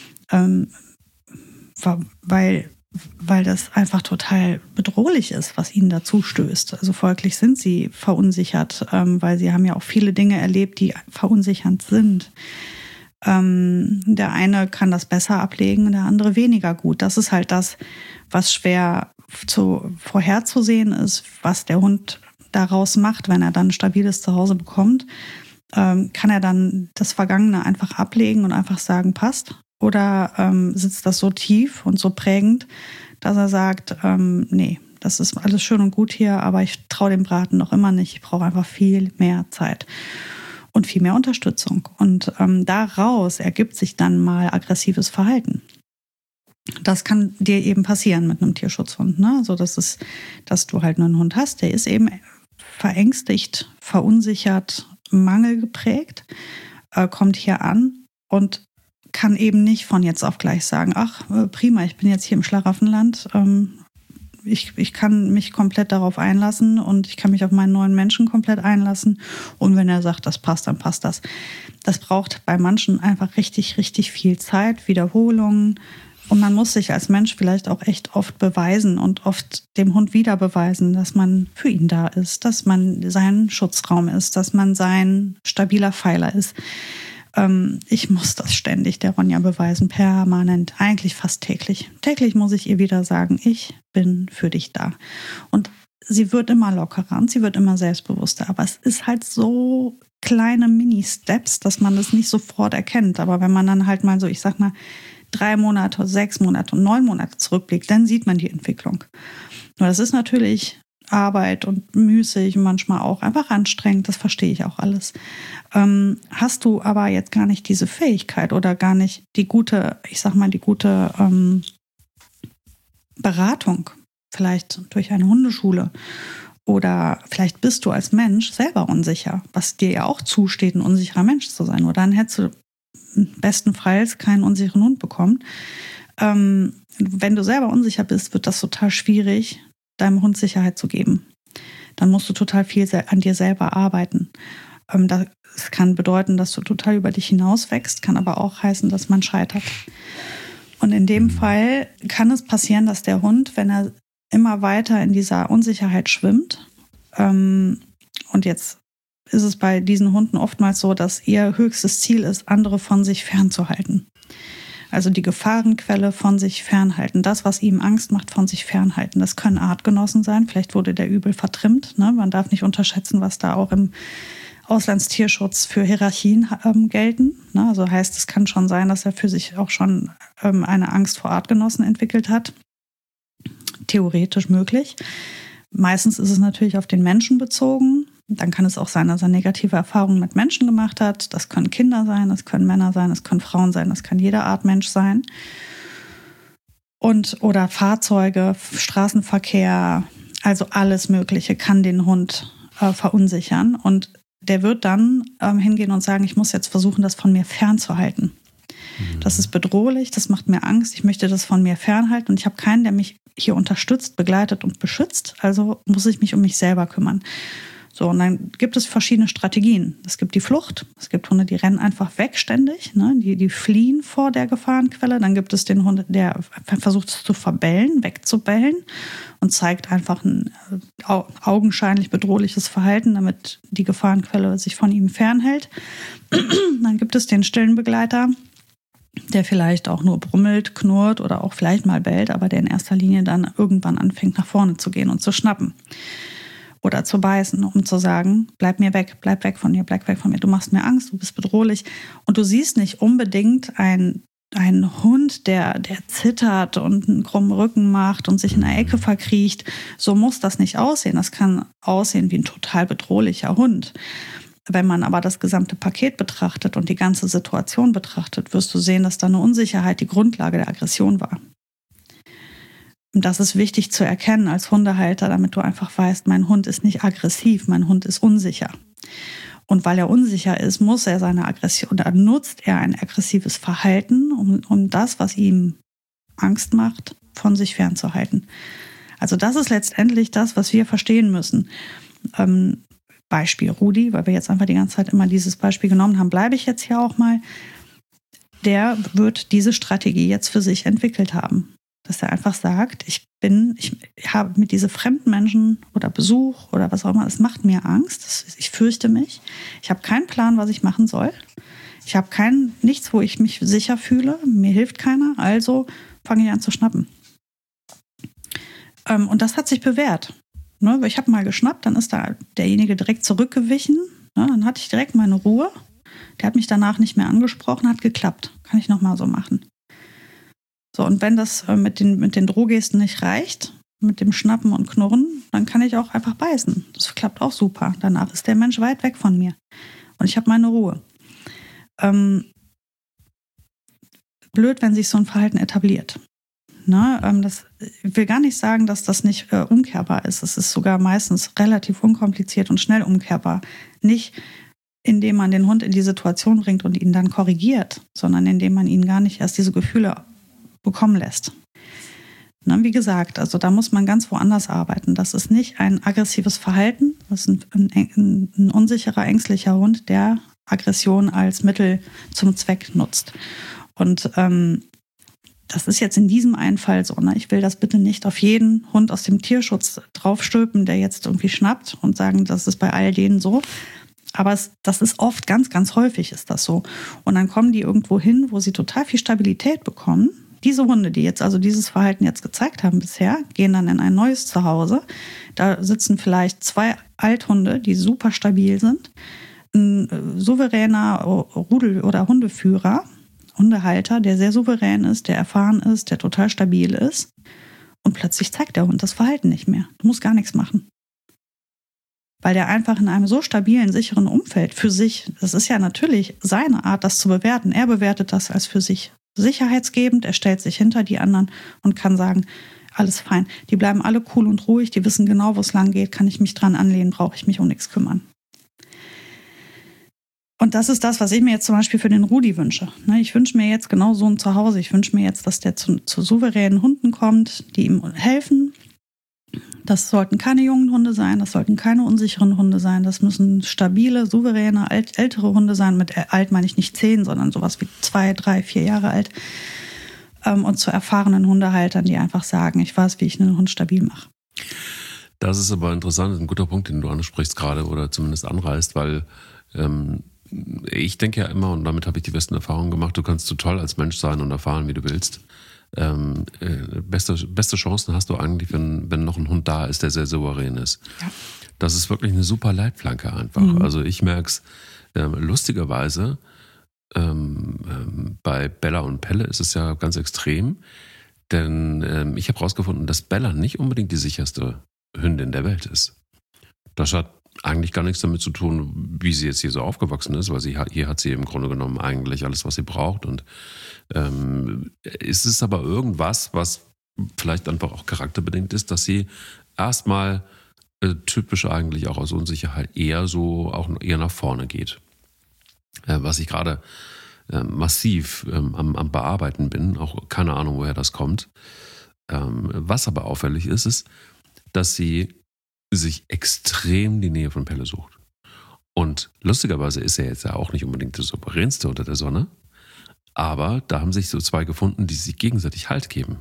Weil das einfach total bedrohlich ist, was ihnen dazu stößt. Also folglich sind sie verunsichert, weil sie haben ja auch viele Dinge erlebt, die verunsichernd sind. Der eine kann das besser ablegen, der andere weniger gut. Das ist halt das, was schwer vorherzusehen ist, was der Hund daraus macht, wenn er dann ein stabiles Zuhause bekommt. Kann er dann das Vergangene einfach ablegen und einfach sagen, passt? Oder sitzt das so tief und so prägend, dass er sagt, nee, das ist alles schön und gut hier, aber ich traue dem Braten noch immer nicht. Ich brauche einfach viel mehr Zeit und viel mehr Unterstützung. Und daraus ergibt sich dann mal aggressives Verhalten. Das kann dir eben passieren mit einem Tierschutzhund. Ne? Also das ist, dass du halt einen Hund hast, der ist eben verängstigt, verunsichert, mangelgeprägt, kommt hier an und kann eben nicht von jetzt auf gleich sagen, ach prima, ich bin jetzt hier im Schlaraffenland, ich kann mich komplett darauf einlassen und ich kann mich auf meinen neuen Menschen komplett einlassen und wenn er sagt, das passt, dann passt das. Das braucht bei manchen einfach richtig, richtig viel Zeit, Wiederholungen und man muss sich als Mensch vielleicht auch echt oft beweisen und oft dem Hund wieder beweisen, dass man für ihn da ist, dass man sein Schutzraum ist, dass man sein stabiler Pfeiler ist. Ich muss das ständig der Ronja beweisen, permanent, eigentlich fast täglich. Täglich muss ich ihr wieder sagen, ich bin für dich da. Und sie wird immer lockerer und sie wird immer selbstbewusster. Aber es ist halt so kleine Mini-Steps, dass man das nicht sofort erkennt. Aber wenn man dann halt mal so, ich sag mal, 3 Monate, 6 Monate und 9 Monate zurückblickt, dann sieht man die Entwicklung. Nur das ist natürlich Arbeit und müßig und manchmal auch einfach anstrengend, das verstehe ich auch alles. Hast du aber jetzt gar nicht diese Fähigkeit oder gar nicht die gute, Beratung, vielleicht durch eine Hundeschule, oder vielleicht bist du als Mensch selber unsicher, was dir ja auch zusteht, ein unsicherer Mensch zu sein. Oder dann hättest du bestenfalls keinen unsicheren Hund bekommen. Wenn du selber unsicher bist, wird das total schwierig, deinem Hund Sicherheit zu geben. Dann musst du total viel an dir selber arbeiten. Das kann bedeuten, dass du total über dich hinaus wächst, kann aber auch heißen, dass man scheitert. Und in dem Fall kann es passieren, dass der Hund, wenn er immer weiter in dieser Unsicherheit schwimmt, und jetzt ist es bei diesen Hunden oftmals so, dass ihr höchstes Ziel ist, andere von sich fernzuhalten. Also die Gefahrenquelle von sich fernhalten, das, was ihm Angst macht, von sich fernhalten. Das können Artgenossen sein, vielleicht wurde der übel vertrimmt. Ne? Man darf nicht unterschätzen, was da auch im Auslandstierschutz für Hierarchien gelten. Ne? Also heißt, es kann schon sein, dass er für sich auch schon eine Angst vor Artgenossen entwickelt hat. Theoretisch möglich. Meistens ist es natürlich auf den Menschen bezogen. Dann kann es auch sein, dass er negative Erfahrungen mit Menschen gemacht hat. Das können Kinder sein, das können Männer sein, das können Frauen sein, das kann jede Art Mensch sein. Oder Fahrzeuge, Straßenverkehr, also alles Mögliche kann den Hund verunsichern. Und der wird dann hingehen und sagen, ich muss jetzt versuchen, das von mir fernzuhalten. Das ist bedrohlich, das macht mir Angst, ich möchte das von mir fernhalten und ich habe keinen, der mich hier unterstützt, begleitet und beschützt, also muss ich mich um mich selber kümmern. So, und dann gibt es verschiedene Strategien. Es gibt die Flucht, es gibt Hunde, die rennen einfach weg ständig, ne? Die fliehen vor der Gefahrenquelle. Dann gibt es den Hund, der versucht es zu verbellen, wegzubellen und zeigt einfach ein augenscheinlich bedrohliches Verhalten, damit die Gefahrenquelle sich von ihm fernhält. Dann gibt es den stillen Begleiter, der vielleicht auch nur brummelt, knurrt oder auch vielleicht mal bellt, aber der in erster Linie dann irgendwann anfängt, nach vorne zu gehen und zu schnappen. Oder zu beißen, um zu sagen, bleib weg von mir, du machst mir Angst, du bist bedrohlich. Und du siehst nicht unbedingt einen Hund, der zittert und einen krummen Rücken macht und sich in der Ecke verkriecht. So muss das nicht aussehen. Das kann aussehen wie ein total bedrohlicher Hund. Wenn man aber das gesamte Paket betrachtet und die ganze Situation betrachtet, wirst du sehen, dass da eine Unsicherheit die Grundlage der Aggression war. Und das ist wichtig zu erkennen als Hundehalter, damit du einfach weißt, mein Hund ist nicht aggressiv, mein Hund ist unsicher. Und weil er unsicher ist, muss er seine Aggression, oder nutzt er ein aggressives Verhalten, um das, was ihm Angst macht, von sich fernzuhalten. Also das ist letztendlich das, was wir verstehen müssen. Beispiel Rudi, weil wir jetzt einfach die ganze Zeit immer dieses Beispiel genommen haben, bleibe ich jetzt hier auch mal. Der wird diese Strategie jetzt für sich entwickelt haben. Dass er einfach sagt, ich habe mit diesen fremden Menschen oder Besuch oder was auch immer, es macht mir Angst, ich fürchte mich. Ich habe keinen Plan, was ich machen soll. Ich habe nichts, wo ich mich sicher fühle. Mir hilft keiner, also fange ich an zu schnappen. Und das hat sich bewährt. Ne? Ich habe mal geschnappt, dann ist da derjenige direkt zurückgewichen. Ne? Dann hatte ich direkt meine Ruhe. Der hat mich danach nicht mehr angesprochen, hat geklappt. Kann ich nochmal so machen. So, und wenn das mit den Drohgesten nicht reicht, mit dem Schnappen und Knurren, dann kann ich auch einfach beißen. Das klappt auch super. Danach ist der Mensch weit weg von mir. Und ich habe meine Ruhe. Blöd, wenn sich so ein Verhalten etabliert. Ich will gar nicht sagen, dass das nicht umkehrbar ist. Es ist sogar meistens relativ unkompliziert und schnell umkehrbar. Nicht, indem man den Hund in die Situation bringt und ihn dann korrigiert, sondern indem man ihn gar nicht erst diese Gefühle bekommen lässt. Wie gesagt, also da muss man ganz woanders arbeiten. Das ist nicht ein aggressives Verhalten, das ist ein unsicherer, ängstlicher Hund, der Aggression als Mittel zum Zweck nutzt. Und das ist jetzt in diesem einen Fall so. Ich will das bitte nicht auf jeden Hund aus dem Tierschutz draufstülpen, der jetzt irgendwie schnappt und sagen, das ist bei all denen so. Aber das ist oft, ganz, ganz häufig ist das so. Und dann kommen die irgendwo hin, wo sie total viel Stabilität bekommen. Diese Hunde, die jetzt also dieses Verhalten jetzt gezeigt haben bisher, gehen dann in ein neues Zuhause. Da sitzen vielleicht 2 Althunde, die super stabil sind. Ein souveräner Rudel- oder Hundeführer. Hundehalter, der sehr souverän ist, der erfahren ist, der total stabil ist. Und plötzlich zeigt der Hund das Verhalten nicht mehr. Du musst gar nichts machen. Weil der einfach in einem so stabilen, sicheren Umfeld für sich, das ist ja natürlich seine Art, das zu bewerten. Er bewertet das als für sich sicherheitsgebend, er stellt sich hinter die anderen und kann sagen, alles fein. Die bleiben alle cool und ruhig, die wissen genau, wo es lang geht, kann ich mich dran anlehnen, brauche ich mich um nichts kümmern. Und das ist das, was ich mir jetzt zum Beispiel für den Rudi wünsche. Ich wünsche mir jetzt genau so ein Zuhause. Ich wünsche mir jetzt, dass der zu souveränen Hunden kommt, die ihm helfen. Das sollten keine jungen Hunde sein, das sollten keine unsicheren Hunde sein. Das müssen stabile, souveräne, ältere Hunde sein. Mit alt meine ich nicht 10, sondern sowas wie 2, 3, 4 Jahre alt. Und zu erfahrenen Hundehaltern, die einfach sagen, ich weiß, wie ich einen Hund stabil mache. Das ist aber interessant, das ist ein guter Punkt, den du ansprichst gerade oder zumindest anreißt, weil ich denke ja immer, und damit habe ich die besten Erfahrungen gemacht, du kannst so toll als Mensch sein und erfahren, wie du willst. Beste Chancen hast du eigentlich, wenn noch ein Hund da ist, der sehr souverän ist. Ja. Das ist wirklich eine super Leitplanke einfach. Mhm. Also ich merke es lustigerweise, bei Bella und Pelle ist es ja ganz extrem, denn ich habe herausgefunden, dass Bella nicht unbedingt die sicherste Hündin der Welt ist. Das hat eigentlich gar nichts damit zu tun, wie sie jetzt hier so aufgewachsen ist, weil hier hat sie im Grunde genommen eigentlich alles, was sie braucht. Und es ist aber irgendwas, was vielleicht einfach auch charakterbedingt ist, dass sie erstmal typisch eigentlich auch aus Unsicherheit eher nach vorne geht. Was ich gerade massiv am Bearbeiten bin, auch keine Ahnung, woher das kommt. Was aber auffällig ist, dass sie sich extrem die Nähe von Pelle sucht. Und lustigerweise ist er jetzt ja auch nicht unbedingt der souveränste unter der Sonne, aber da haben sich so zwei gefunden, die sich gegenseitig Halt geben.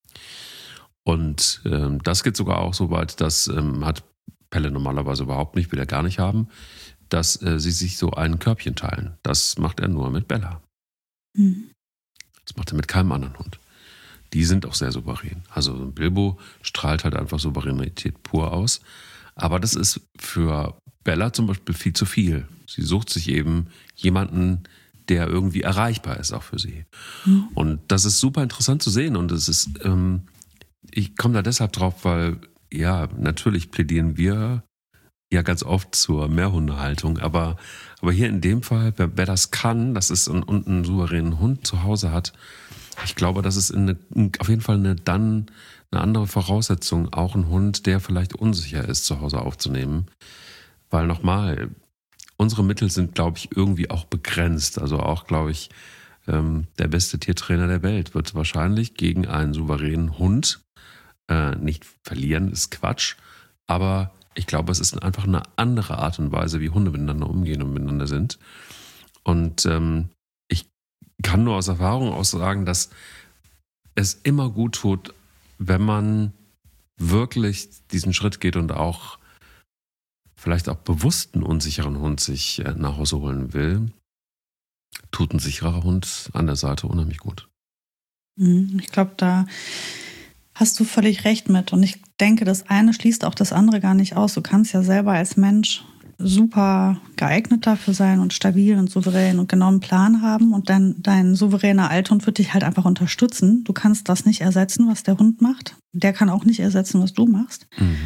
Und das geht sogar auch so weit, das hat Pelle normalerweise überhaupt nicht, will er gar nicht haben, dass sie sich so ein Körbchen teilen. Das macht er nur mit Bella. Mhm. Das macht er mit keinem anderen Hund. Die sind auch sehr souverän. Also Bilbo strahlt halt einfach Souveränität pur aus. Aber das ist für Bella zum Beispiel viel zu viel. Sie sucht sich eben jemanden, der irgendwie erreichbar ist, auch für sie. Mhm. Und das ist super interessant zu sehen. Und es ist, ich komme da deshalb drauf, weil, ja, natürlich plädieren wir ja ganz oft zur Mehrhundehaltung. Aber hier in dem Fall, wer das kann, das ist und einen souveränen Hund zu Hause hat, ich glaube, das ist auf jeden Fall eine andere Voraussetzung, auch einen Hund, der vielleicht unsicher ist, zu Hause aufzunehmen. Weil nochmal, unsere Mittel sind, glaube ich, irgendwie auch begrenzt. Also auch, glaube ich, der beste Tiertrainer der Welt wird wahrscheinlich gegen einen souveränen Hund nicht verlieren, ist Quatsch. Aber ich glaube, es ist einfach eine andere Art und Weise, wie Hunde miteinander umgehen und miteinander sind. Und ich kann nur aus Erfahrung auch sagen, dass es immer gut tut, wenn man wirklich diesen Schritt geht und auch vielleicht auch bewusst einen unsicheren Hund sich nach Hause holen will, tut ein sicherer Hund an der Seite unheimlich gut. Ich glaube, da hast du völlig recht mit. Und ich denke, das eine schließt auch das andere gar nicht aus. Du kannst ja selber als Mensch super geeignet dafür sein und stabil und souverän und genau einen Plan haben. Und dann dein souveräner Althund wird dich halt einfach unterstützen. Du kannst das nicht ersetzen, was der Hund macht. Der kann auch nicht ersetzen, was du machst.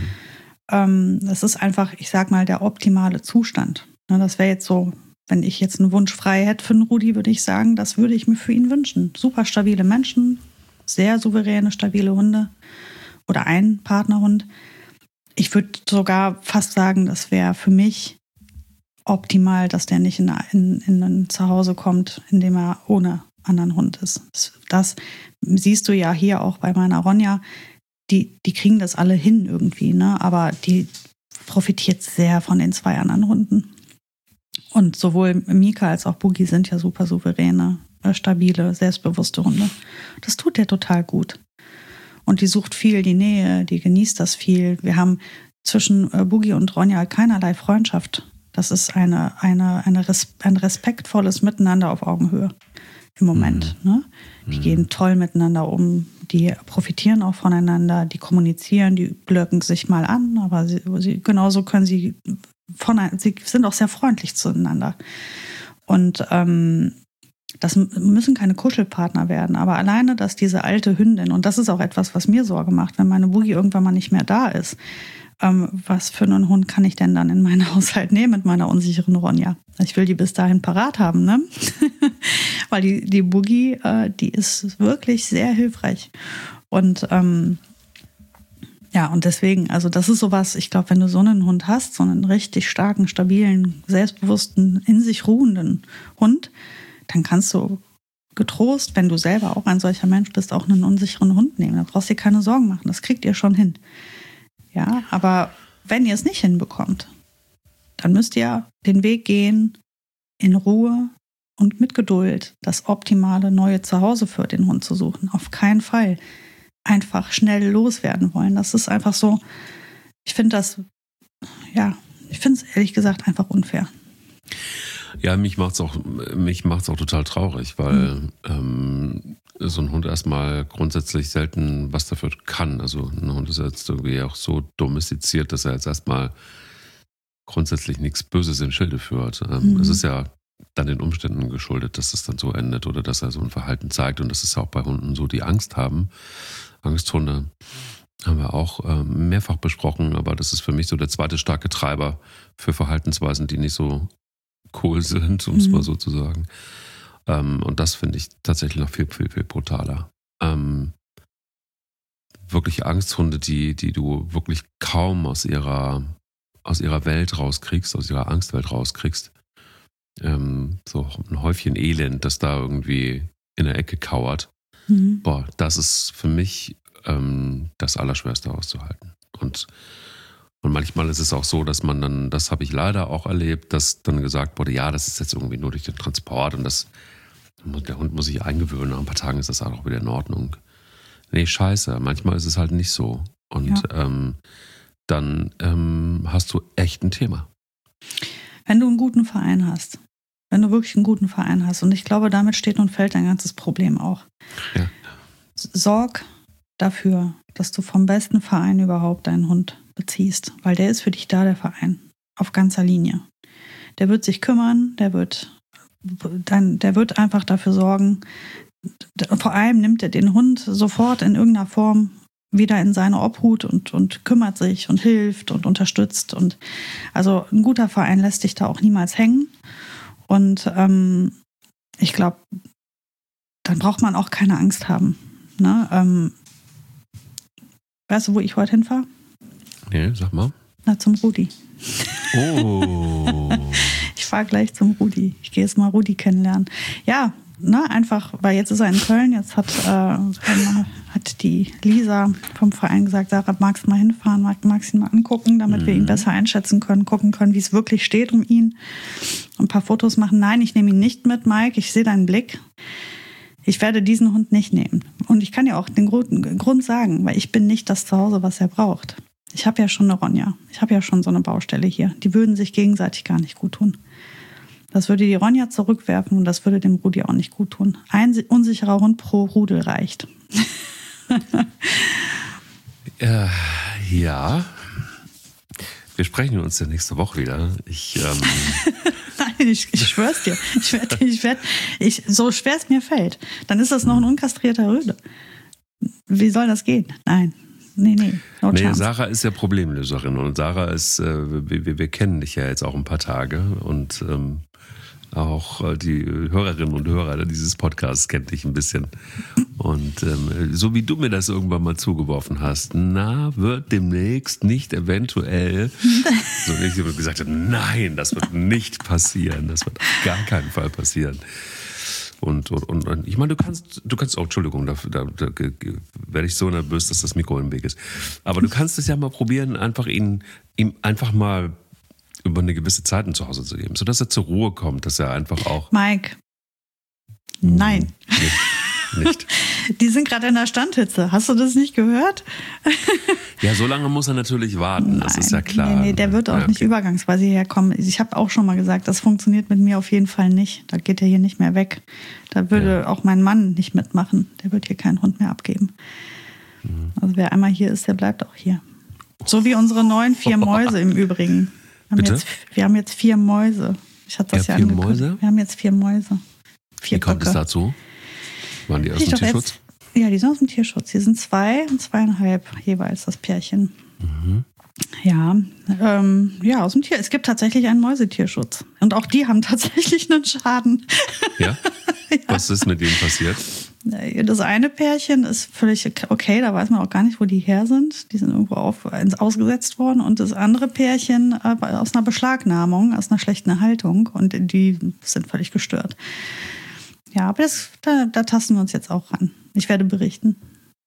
Das ist einfach, ich sag mal, der optimale Zustand. Das wäre jetzt so, wenn ich jetzt einen Wunsch frei hätte für einen Rudi, würde ich sagen, das würde ich mir für ihn wünschen. Super stabile Menschen, sehr souveräne, stabile Hunde oder ein Partnerhund. Ich würde sogar fast sagen, das wäre für mich optimal, dass der nicht in ein Zuhause kommt, in dem er ohne anderen Hund ist. Das siehst du ja hier auch bei meiner Ronja. Die kriegen das alle hin irgendwie, ne? Aber die profitiert sehr von den 2 anderen Hunden. Und sowohl Mika als auch Boogie sind ja super souveräne, stabile, selbstbewusste Hunde. Das tut der total gut. Und die sucht viel die Nähe, die genießt das viel. Wir haben zwischen Boogie und Ronja keinerlei Freundschaft. Das ist ein respektvolles Miteinander auf Augenhöhe im Moment. Ne? Die gehen toll miteinander um, die profitieren auch voneinander, die kommunizieren, die blöcken sich mal an, aber genauso können sie sind auch sehr freundlich zueinander. Und Das müssen keine Kuschelpartner werden, aber alleine, dass diese alte Hündin, und das ist auch etwas, was mir Sorge macht, wenn meine Boogie irgendwann mal nicht mehr da ist, was für einen Hund kann ich denn dann in meinen Haushalt nehmen mit meiner unsicheren Ronja? Ich will die bis dahin parat haben, ne? Weil die Boogie, die ist wirklich sehr hilfreich. Und ja, und deswegen, also das ist sowas, ich glaube, wenn du so einen Hund hast, so einen richtig starken, stabilen, selbstbewussten, in sich ruhenden Hund, dann kannst du getrost, wenn du selber auch ein solcher Mensch bist, auch einen unsicheren Hund nehmen. Da brauchst du dir keine Sorgen machen, das kriegt ihr schon hin. Ja, aber wenn ihr es nicht hinbekommt, dann müsst ihr den Weg gehen, in Ruhe und mit Geduld das optimale neue Zuhause für den Hund zu suchen. Auf keinen Fall einfach schnell loswerden wollen. Das ist einfach so, ich finde es ehrlich gesagt einfach unfair. Ja, mich macht's auch total traurig, weil so ein Hund erstmal grundsätzlich selten was dafür kann. Also ein Hund ist jetzt irgendwie auch so domestiziert, dass er jetzt erstmal grundsätzlich nichts Böses im Schilde führt. Es ist ja dann den Umständen geschuldet, dass es dann so endet oder dass er so ein Verhalten zeigt. Und das ist ja auch bei Hunden so, die Angst haben. Angsthunde haben wir auch mehrfach besprochen, aber das ist für mich so der zweite starke Treiber für Verhaltensweisen, die nicht so cool sind, um es mal so zu sagen. Und das finde ich tatsächlich noch viel, viel, viel brutaler. Wirkliche Angsthunde, die du wirklich kaum aus ihrer Welt rauskriegst, aus ihrer Angstwelt rauskriegst. So ein Häufchen Elend, das da irgendwie in der Ecke kauert. Boah, das ist für mich das Allerschwerste auszuhalten. Und manchmal ist es auch so, dass man dann, das habe ich leider auch erlebt, dass dann gesagt wurde, ja, das ist jetzt irgendwie nur durch den Transport und der Hund muss sich eingewöhnen, nach ein paar Tagen ist das auch wieder in Ordnung. Nee, scheiße, manchmal ist es halt nicht so. Und dann hast du echt ein Thema. Wenn du einen guten Verein hast, und ich glaube, damit steht und fällt dein ganzes Problem auch. Ja. Sorg dafür, dass du vom besten Verein überhaupt deinen Hund beziehst, weil der ist für dich da, der Verein, auf ganzer Linie. Der wird sich kümmern, der wird einfach dafür sorgen, vor allem nimmt er den Hund sofort in irgendeiner Form wieder in seine Obhut und kümmert sich und hilft und unterstützt. Und also ein guter Verein lässt dich da auch niemals hängen. Und ich glaube, dann braucht man auch keine Angst haben. Ne? Weißt du, wo ich heute hinfahre? Nee, sag mal. Na, zum Rudi. Oh. Ich fahre gleich zum Rudi. Ich gehe jetzt mal Rudi kennenlernen. Ja, ne, einfach, weil jetzt ist er in Köln. Jetzt hat die Lisa vom Verein gesagt, Sarah, magst du mal hinfahren, magst ihn mal angucken, damit wir ihn besser einschätzen können, gucken können, wie es wirklich steht um ihn. Ein paar Fotos machen. Nein, ich nehme ihn nicht mit, Mike. Ich sehe deinen Blick. Ich werde diesen Hund nicht nehmen. Und ich kann ja auch den Grund sagen, weil ich bin nicht das Zuhause, was er braucht. Ich habe ja schon eine Ronja. Ich habe ja schon so eine Baustelle hier. Die würden sich gegenseitig gar nicht gut tun. Das würde die Ronja zurückwerfen und das würde dem Rudi auch nicht gut tun. Ein unsicherer Hund pro Rudel reicht. Ja. Wir sprechen uns ja nächste Woche wieder. Nein, ich schwör's dir. So schwer es mir fällt. Dann ist das noch ein unkastrierter Rüde. Wie soll das gehen? Nein. Nee, no chance. Sarah ist ja Problemlöserin und Sarah ist, wir kennen dich ja jetzt auch ein paar Tage und auch die Hörerinnen und Hörer dieses Podcasts kennt dich ein bisschen. Und so wie du mir das irgendwann mal zugeworfen hast, wird demnächst nicht eventuell, so wie ich gesagt habe, nein, das wird nicht passieren, das wird auf gar keinen Fall passieren. Und ich meine, du kannst, Entschuldigung, da werde ich so nervös, dass das Mikro im Weg ist. Aber du kannst es ja mal probieren, einfach ihm einfach mal über eine gewisse Zeit zu Hause zu geben, sodass er zur Ruhe kommt, dass er einfach auch... Mike, nein. Nicht. Die sind gerade in der Standhitze. Hast du das nicht gehört? Ja, so lange muss er natürlich warten, das ist ja klar. Nee, der wird auch nicht übergangsweise herkommen. Ich habe auch schon mal gesagt, das funktioniert mit mir auf jeden Fall nicht. Da geht er hier nicht mehr weg. Da würde auch mein Mann nicht mitmachen. Der wird hier keinen Hund mehr abgeben. Also wer einmal hier ist, der bleibt auch hier. So wie unsere neuen 4 Mäuse im Übrigen. Wir haben jetzt 4 Mäuse. Ich hatte das ja angekündigt. Mäuse? Wir haben jetzt 4 Mäuse. 4 Wie kommt es Böcke. dazu? Waren die aus dem Tierschutz? Ja, die sind aus dem Tierschutz. Die sind 2 und 2,5 jeweils, das Pärchen. Ja, aus dem Tier. Es gibt tatsächlich einen Mäusetierschutz. Und auch die haben tatsächlich einen Schaden. Ja? Was ist mit denen passiert? Das eine Pärchen ist völlig okay, da weiß man auch gar nicht, wo die her sind. Die sind irgendwo ausgesetzt worden. Und das andere Pärchen aus einer Beschlagnahmung, aus einer schlechten Haltung. Und die sind völlig gestört. Ja, aber da tasten wir uns jetzt auch ran. Ich werde berichten.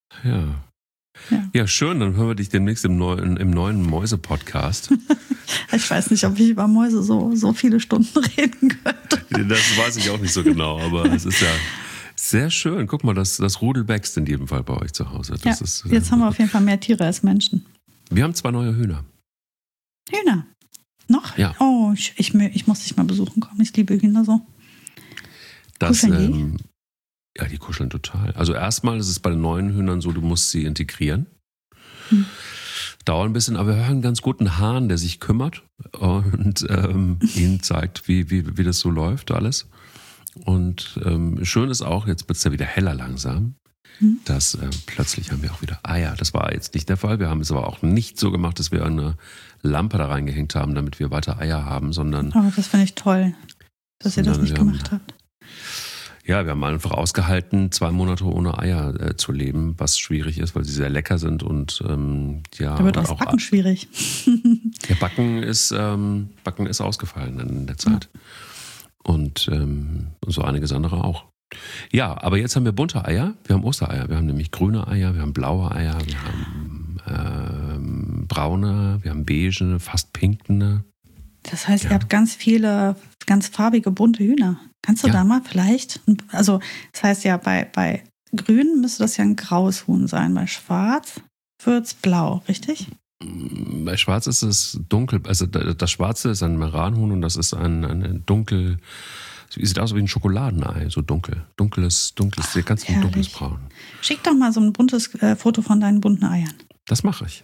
Ja, schön, dann hören wir dich demnächst im neuen Mäuse-Podcast. Ich weiß nicht, ob ich über Mäuse so viele Stunden reden könnte. Das weiß ich auch nicht so genau, aber es ist ja sehr schön. Guck mal, das Rudel wächst in jedem Fall bei euch zu Hause. Das ist, jetzt haben wir auf jeden Fall mehr Tiere als Menschen. Wir haben 2 neue Hühner. Hühner? Noch? Ja. Oh, ich muss dich mal besuchen kommen. Ich liebe Hühner so. Kuscheln die? Ja, die kuscheln total. Also erstmal ist es bei den neuen Hühnern so, du musst sie integrieren. Dauert ein bisschen, aber wir hören einen ganz guten Hahn, der sich kümmert und ihnen zeigt, wie das so läuft alles. Und schön ist auch, jetzt wird es ja wieder heller langsam, dass plötzlich haben wir auch wieder Eier. Das war jetzt nicht der Fall. Wir haben es aber auch nicht so gemacht, dass wir eine Lampe da reingehängt haben, damit wir weiter Eier haben, sondern... Oh, das finde ich toll, dass ihr das nicht gemacht habt. Ja, wir haben einfach ausgehalten, 2 Monate ohne Eier zu leben, was schwierig ist, weil sie sehr lecker sind und Da wird auch Backen schwierig. Ja, Backen ist ausgefallen in der Zeit. Ja. Und so einiges andere auch. Ja, aber jetzt haben wir bunte Eier. Wir haben Ostereier. Wir haben nämlich grüne Eier, wir haben blaue Eier, wir haben braune, wir haben beige, fast pinkene. Das heißt, ihr habt ganz viele, ganz farbige, bunte Hühner. Kannst du da mal vielleicht, also das heißt ja, bei grün müsste das ja ein graues Huhn sein, bei schwarz wird es blau, richtig? Bei schwarz ist es dunkel, also das schwarze ist ein Meranhuhn und das ist ein dunkel, sieht aus wie ein Schokoladenei, so dunkel. Dunkles, ganz dunkles Braun. Schick doch mal so ein buntes Foto von deinen bunten Eiern. Das mache ich.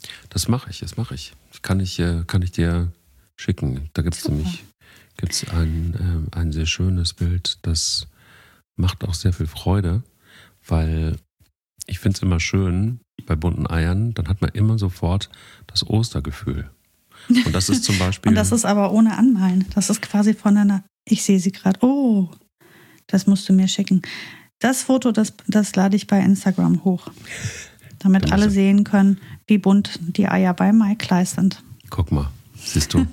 Kann ich dir schicken. Da gibt es nämlich ein sehr schönes Bild, das macht auch sehr viel Freude, weil ich finde es immer schön, bei bunten Eiern, dann hat man immer sofort das Ostergefühl. Und das ist zum Beispiel... Und das ist aber ohne Anmalen. Das ist quasi von einer... Ich sehe sie gerade. Oh, das musst du mir schicken. Das Foto, das lade ich bei Instagram hoch, damit alle sehen können, wie bunt die Eier bei Mike Kleiss sind. Guck mal, siehst du.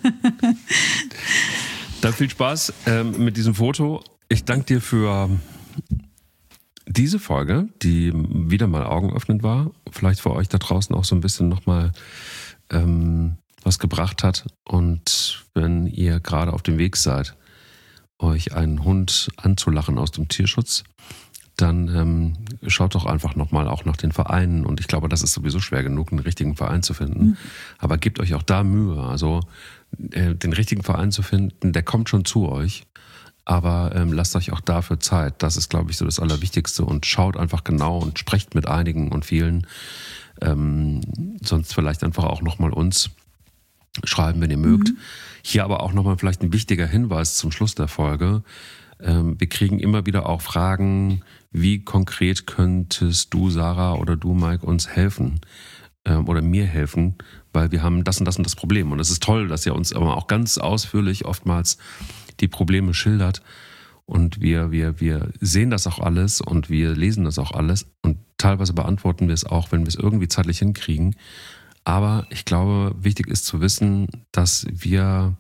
Dann viel Spaß mit diesem Foto. Ich danke dir für diese Folge, die wieder mal augenöffnend war. Vielleicht für euch da draußen auch so ein bisschen nochmal was gebracht hat. Und wenn ihr gerade auf dem Weg seid, euch einen Hund anzulachen aus dem Tierschutz, dann schaut doch einfach nochmal auch nach den Vereinen. Und ich glaube, das ist sowieso schwer genug, einen richtigen Verein zu finden. Aber gebt euch auch da Mühe. Also den richtigen Verein zu finden, der kommt schon zu euch. Aber lasst euch auch dafür Zeit. Das ist, glaube ich, so das Allerwichtigste. Und schaut einfach genau und sprecht mit einigen und vielen. Sonst vielleicht einfach auch nochmal uns schreiben, wenn ihr mögt. Hier aber auch nochmal vielleicht ein wichtiger Hinweis zum Schluss der Folge. Wir kriegen immer wieder auch Fragen, wie konkret könntest du, Sarah, oder du, Mike, uns helfen oder mir helfen, weil wir haben das und das und das Problem. Und es ist toll, dass ihr uns aber auch ganz ausführlich oftmals die Probleme schildert. Und wir sehen das auch alles und wir lesen das auch alles. Und teilweise beantworten wir es auch, wenn wir es irgendwie zeitlich hinkriegen. Aber ich glaube, wichtig ist zu wissen, dass wir,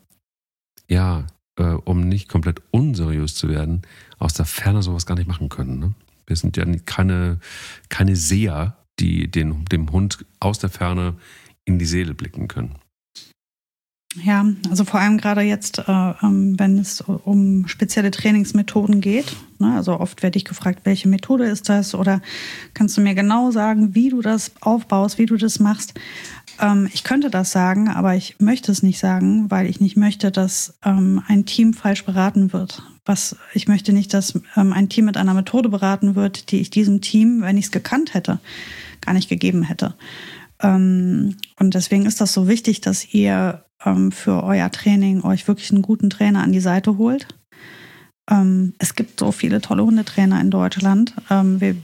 um nicht komplett unseriös zu werden, aus der Ferne sowas gar nicht machen können. Ne? Wir sind ja keine Seher, die dem Hund aus der Ferne in die Seele blicken können. Ja, also vor allem gerade jetzt, wenn es um spezielle Trainingsmethoden geht. Ne? Also oft werde ich gefragt, welche Methode ist das? Oder kannst du mir genau sagen, wie du das aufbaust, wie du das machst? Ich könnte das sagen, aber ich möchte es nicht sagen, weil ich nicht möchte, dass ein Team falsch beraten wird. Ich möchte nicht, dass ein Team mit einer Methode beraten wird, die ich diesem Team, wenn ich es gekannt hätte, gar nicht gegeben hätte. Und deswegen ist das so wichtig, dass ihr für euer Training euch wirklich einen guten Trainer an die Seite holt. Es gibt so viele tolle Hundetrainer in Deutschland. Wir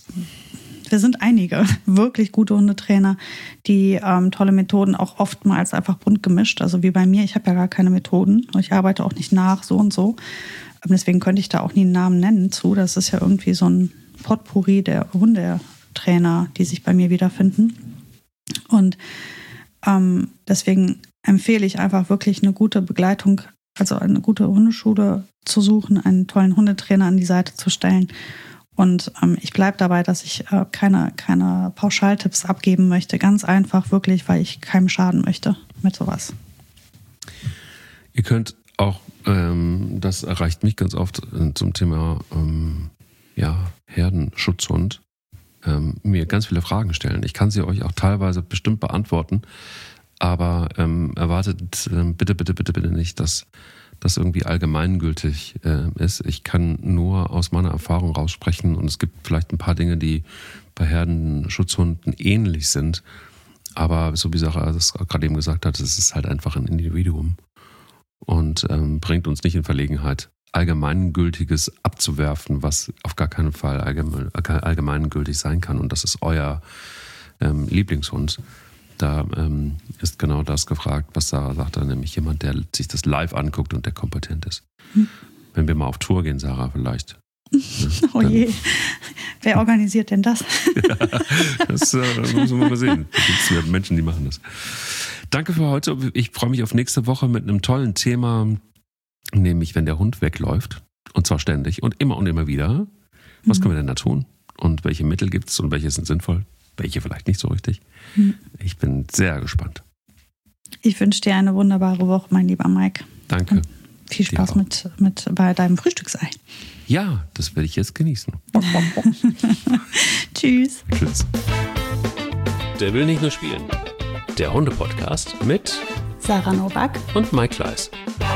sind einige wirklich gute Hundetrainer, die tolle Methoden auch oftmals einfach bunt gemischt. Also wie bei mir, ich habe ja gar keine Methoden. Ich arbeite auch nicht nach so und so. Deswegen könnte ich da auch nie einen Namen nennen zu. Das ist ja irgendwie so ein Potpourri der Hundetrainer, die sich bei mir wiederfinden. Und deswegen empfehle ich einfach wirklich eine gute Begleitung, also eine gute Hundeschule zu suchen, einen tollen Hundetrainer an die Seite zu stellen. Und ich bleibe dabei, dass ich keine Pauschaltipps abgeben möchte. Ganz einfach wirklich, weil ich keinem schaden möchte mit sowas. Ihr könnt auch, das erreicht mich ganz oft zum Thema Herdenschutzhund, mir ganz viele Fragen stellen. Ich kann sie euch auch teilweise bestimmt beantworten, aber erwartet bitte nicht, dass das irgendwie allgemeingültig ist. Ich kann nur aus meiner Erfahrung raussprechen und es gibt vielleicht ein paar Dinge, die bei Herdenschutzhunden ähnlich sind, aber so wie Sarah das gerade eben gesagt hat, es ist halt einfach ein Individuum und bringt uns nicht in Verlegenheit, Allgemeingültiges abzuwerfen, was auf gar keinen Fall allgemeingültig sein kann. Und das ist euer Lieblingshund. Da ist genau das gefragt, was Sarah sagte, nämlich jemand, der sich das live anguckt und der kompetent ist. Wenn wir mal auf Tour gehen, Sarah, vielleicht. Oh je, wer organisiert denn das? Ja, das müssen wir mal sehen. Da gibt es ja Menschen, die machen das. Danke für heute. Ich freue mich auf nächste Woche mit einem tollen Thema, nämlich wenn der Hund wegläuft, und zwar ständig und immer wieder. Was können wir denn da tun? Und welche Mittel gibt es und welche sind sinnvoll? Welche vielleicht nicht so richtig? Ich bin sehr gespannt. Ich wünsche dir eine wunderbare Woche, mein lieber Mike. Danke. Und viel Spaß mit bei deinem Frühstücksei. Ja, das werde ich jetzt genießen. Tschüss. Tschüss. Der will nicht nur spielen. Der Hunde-Podcast mit Sarah Novak und Mike Kleiss.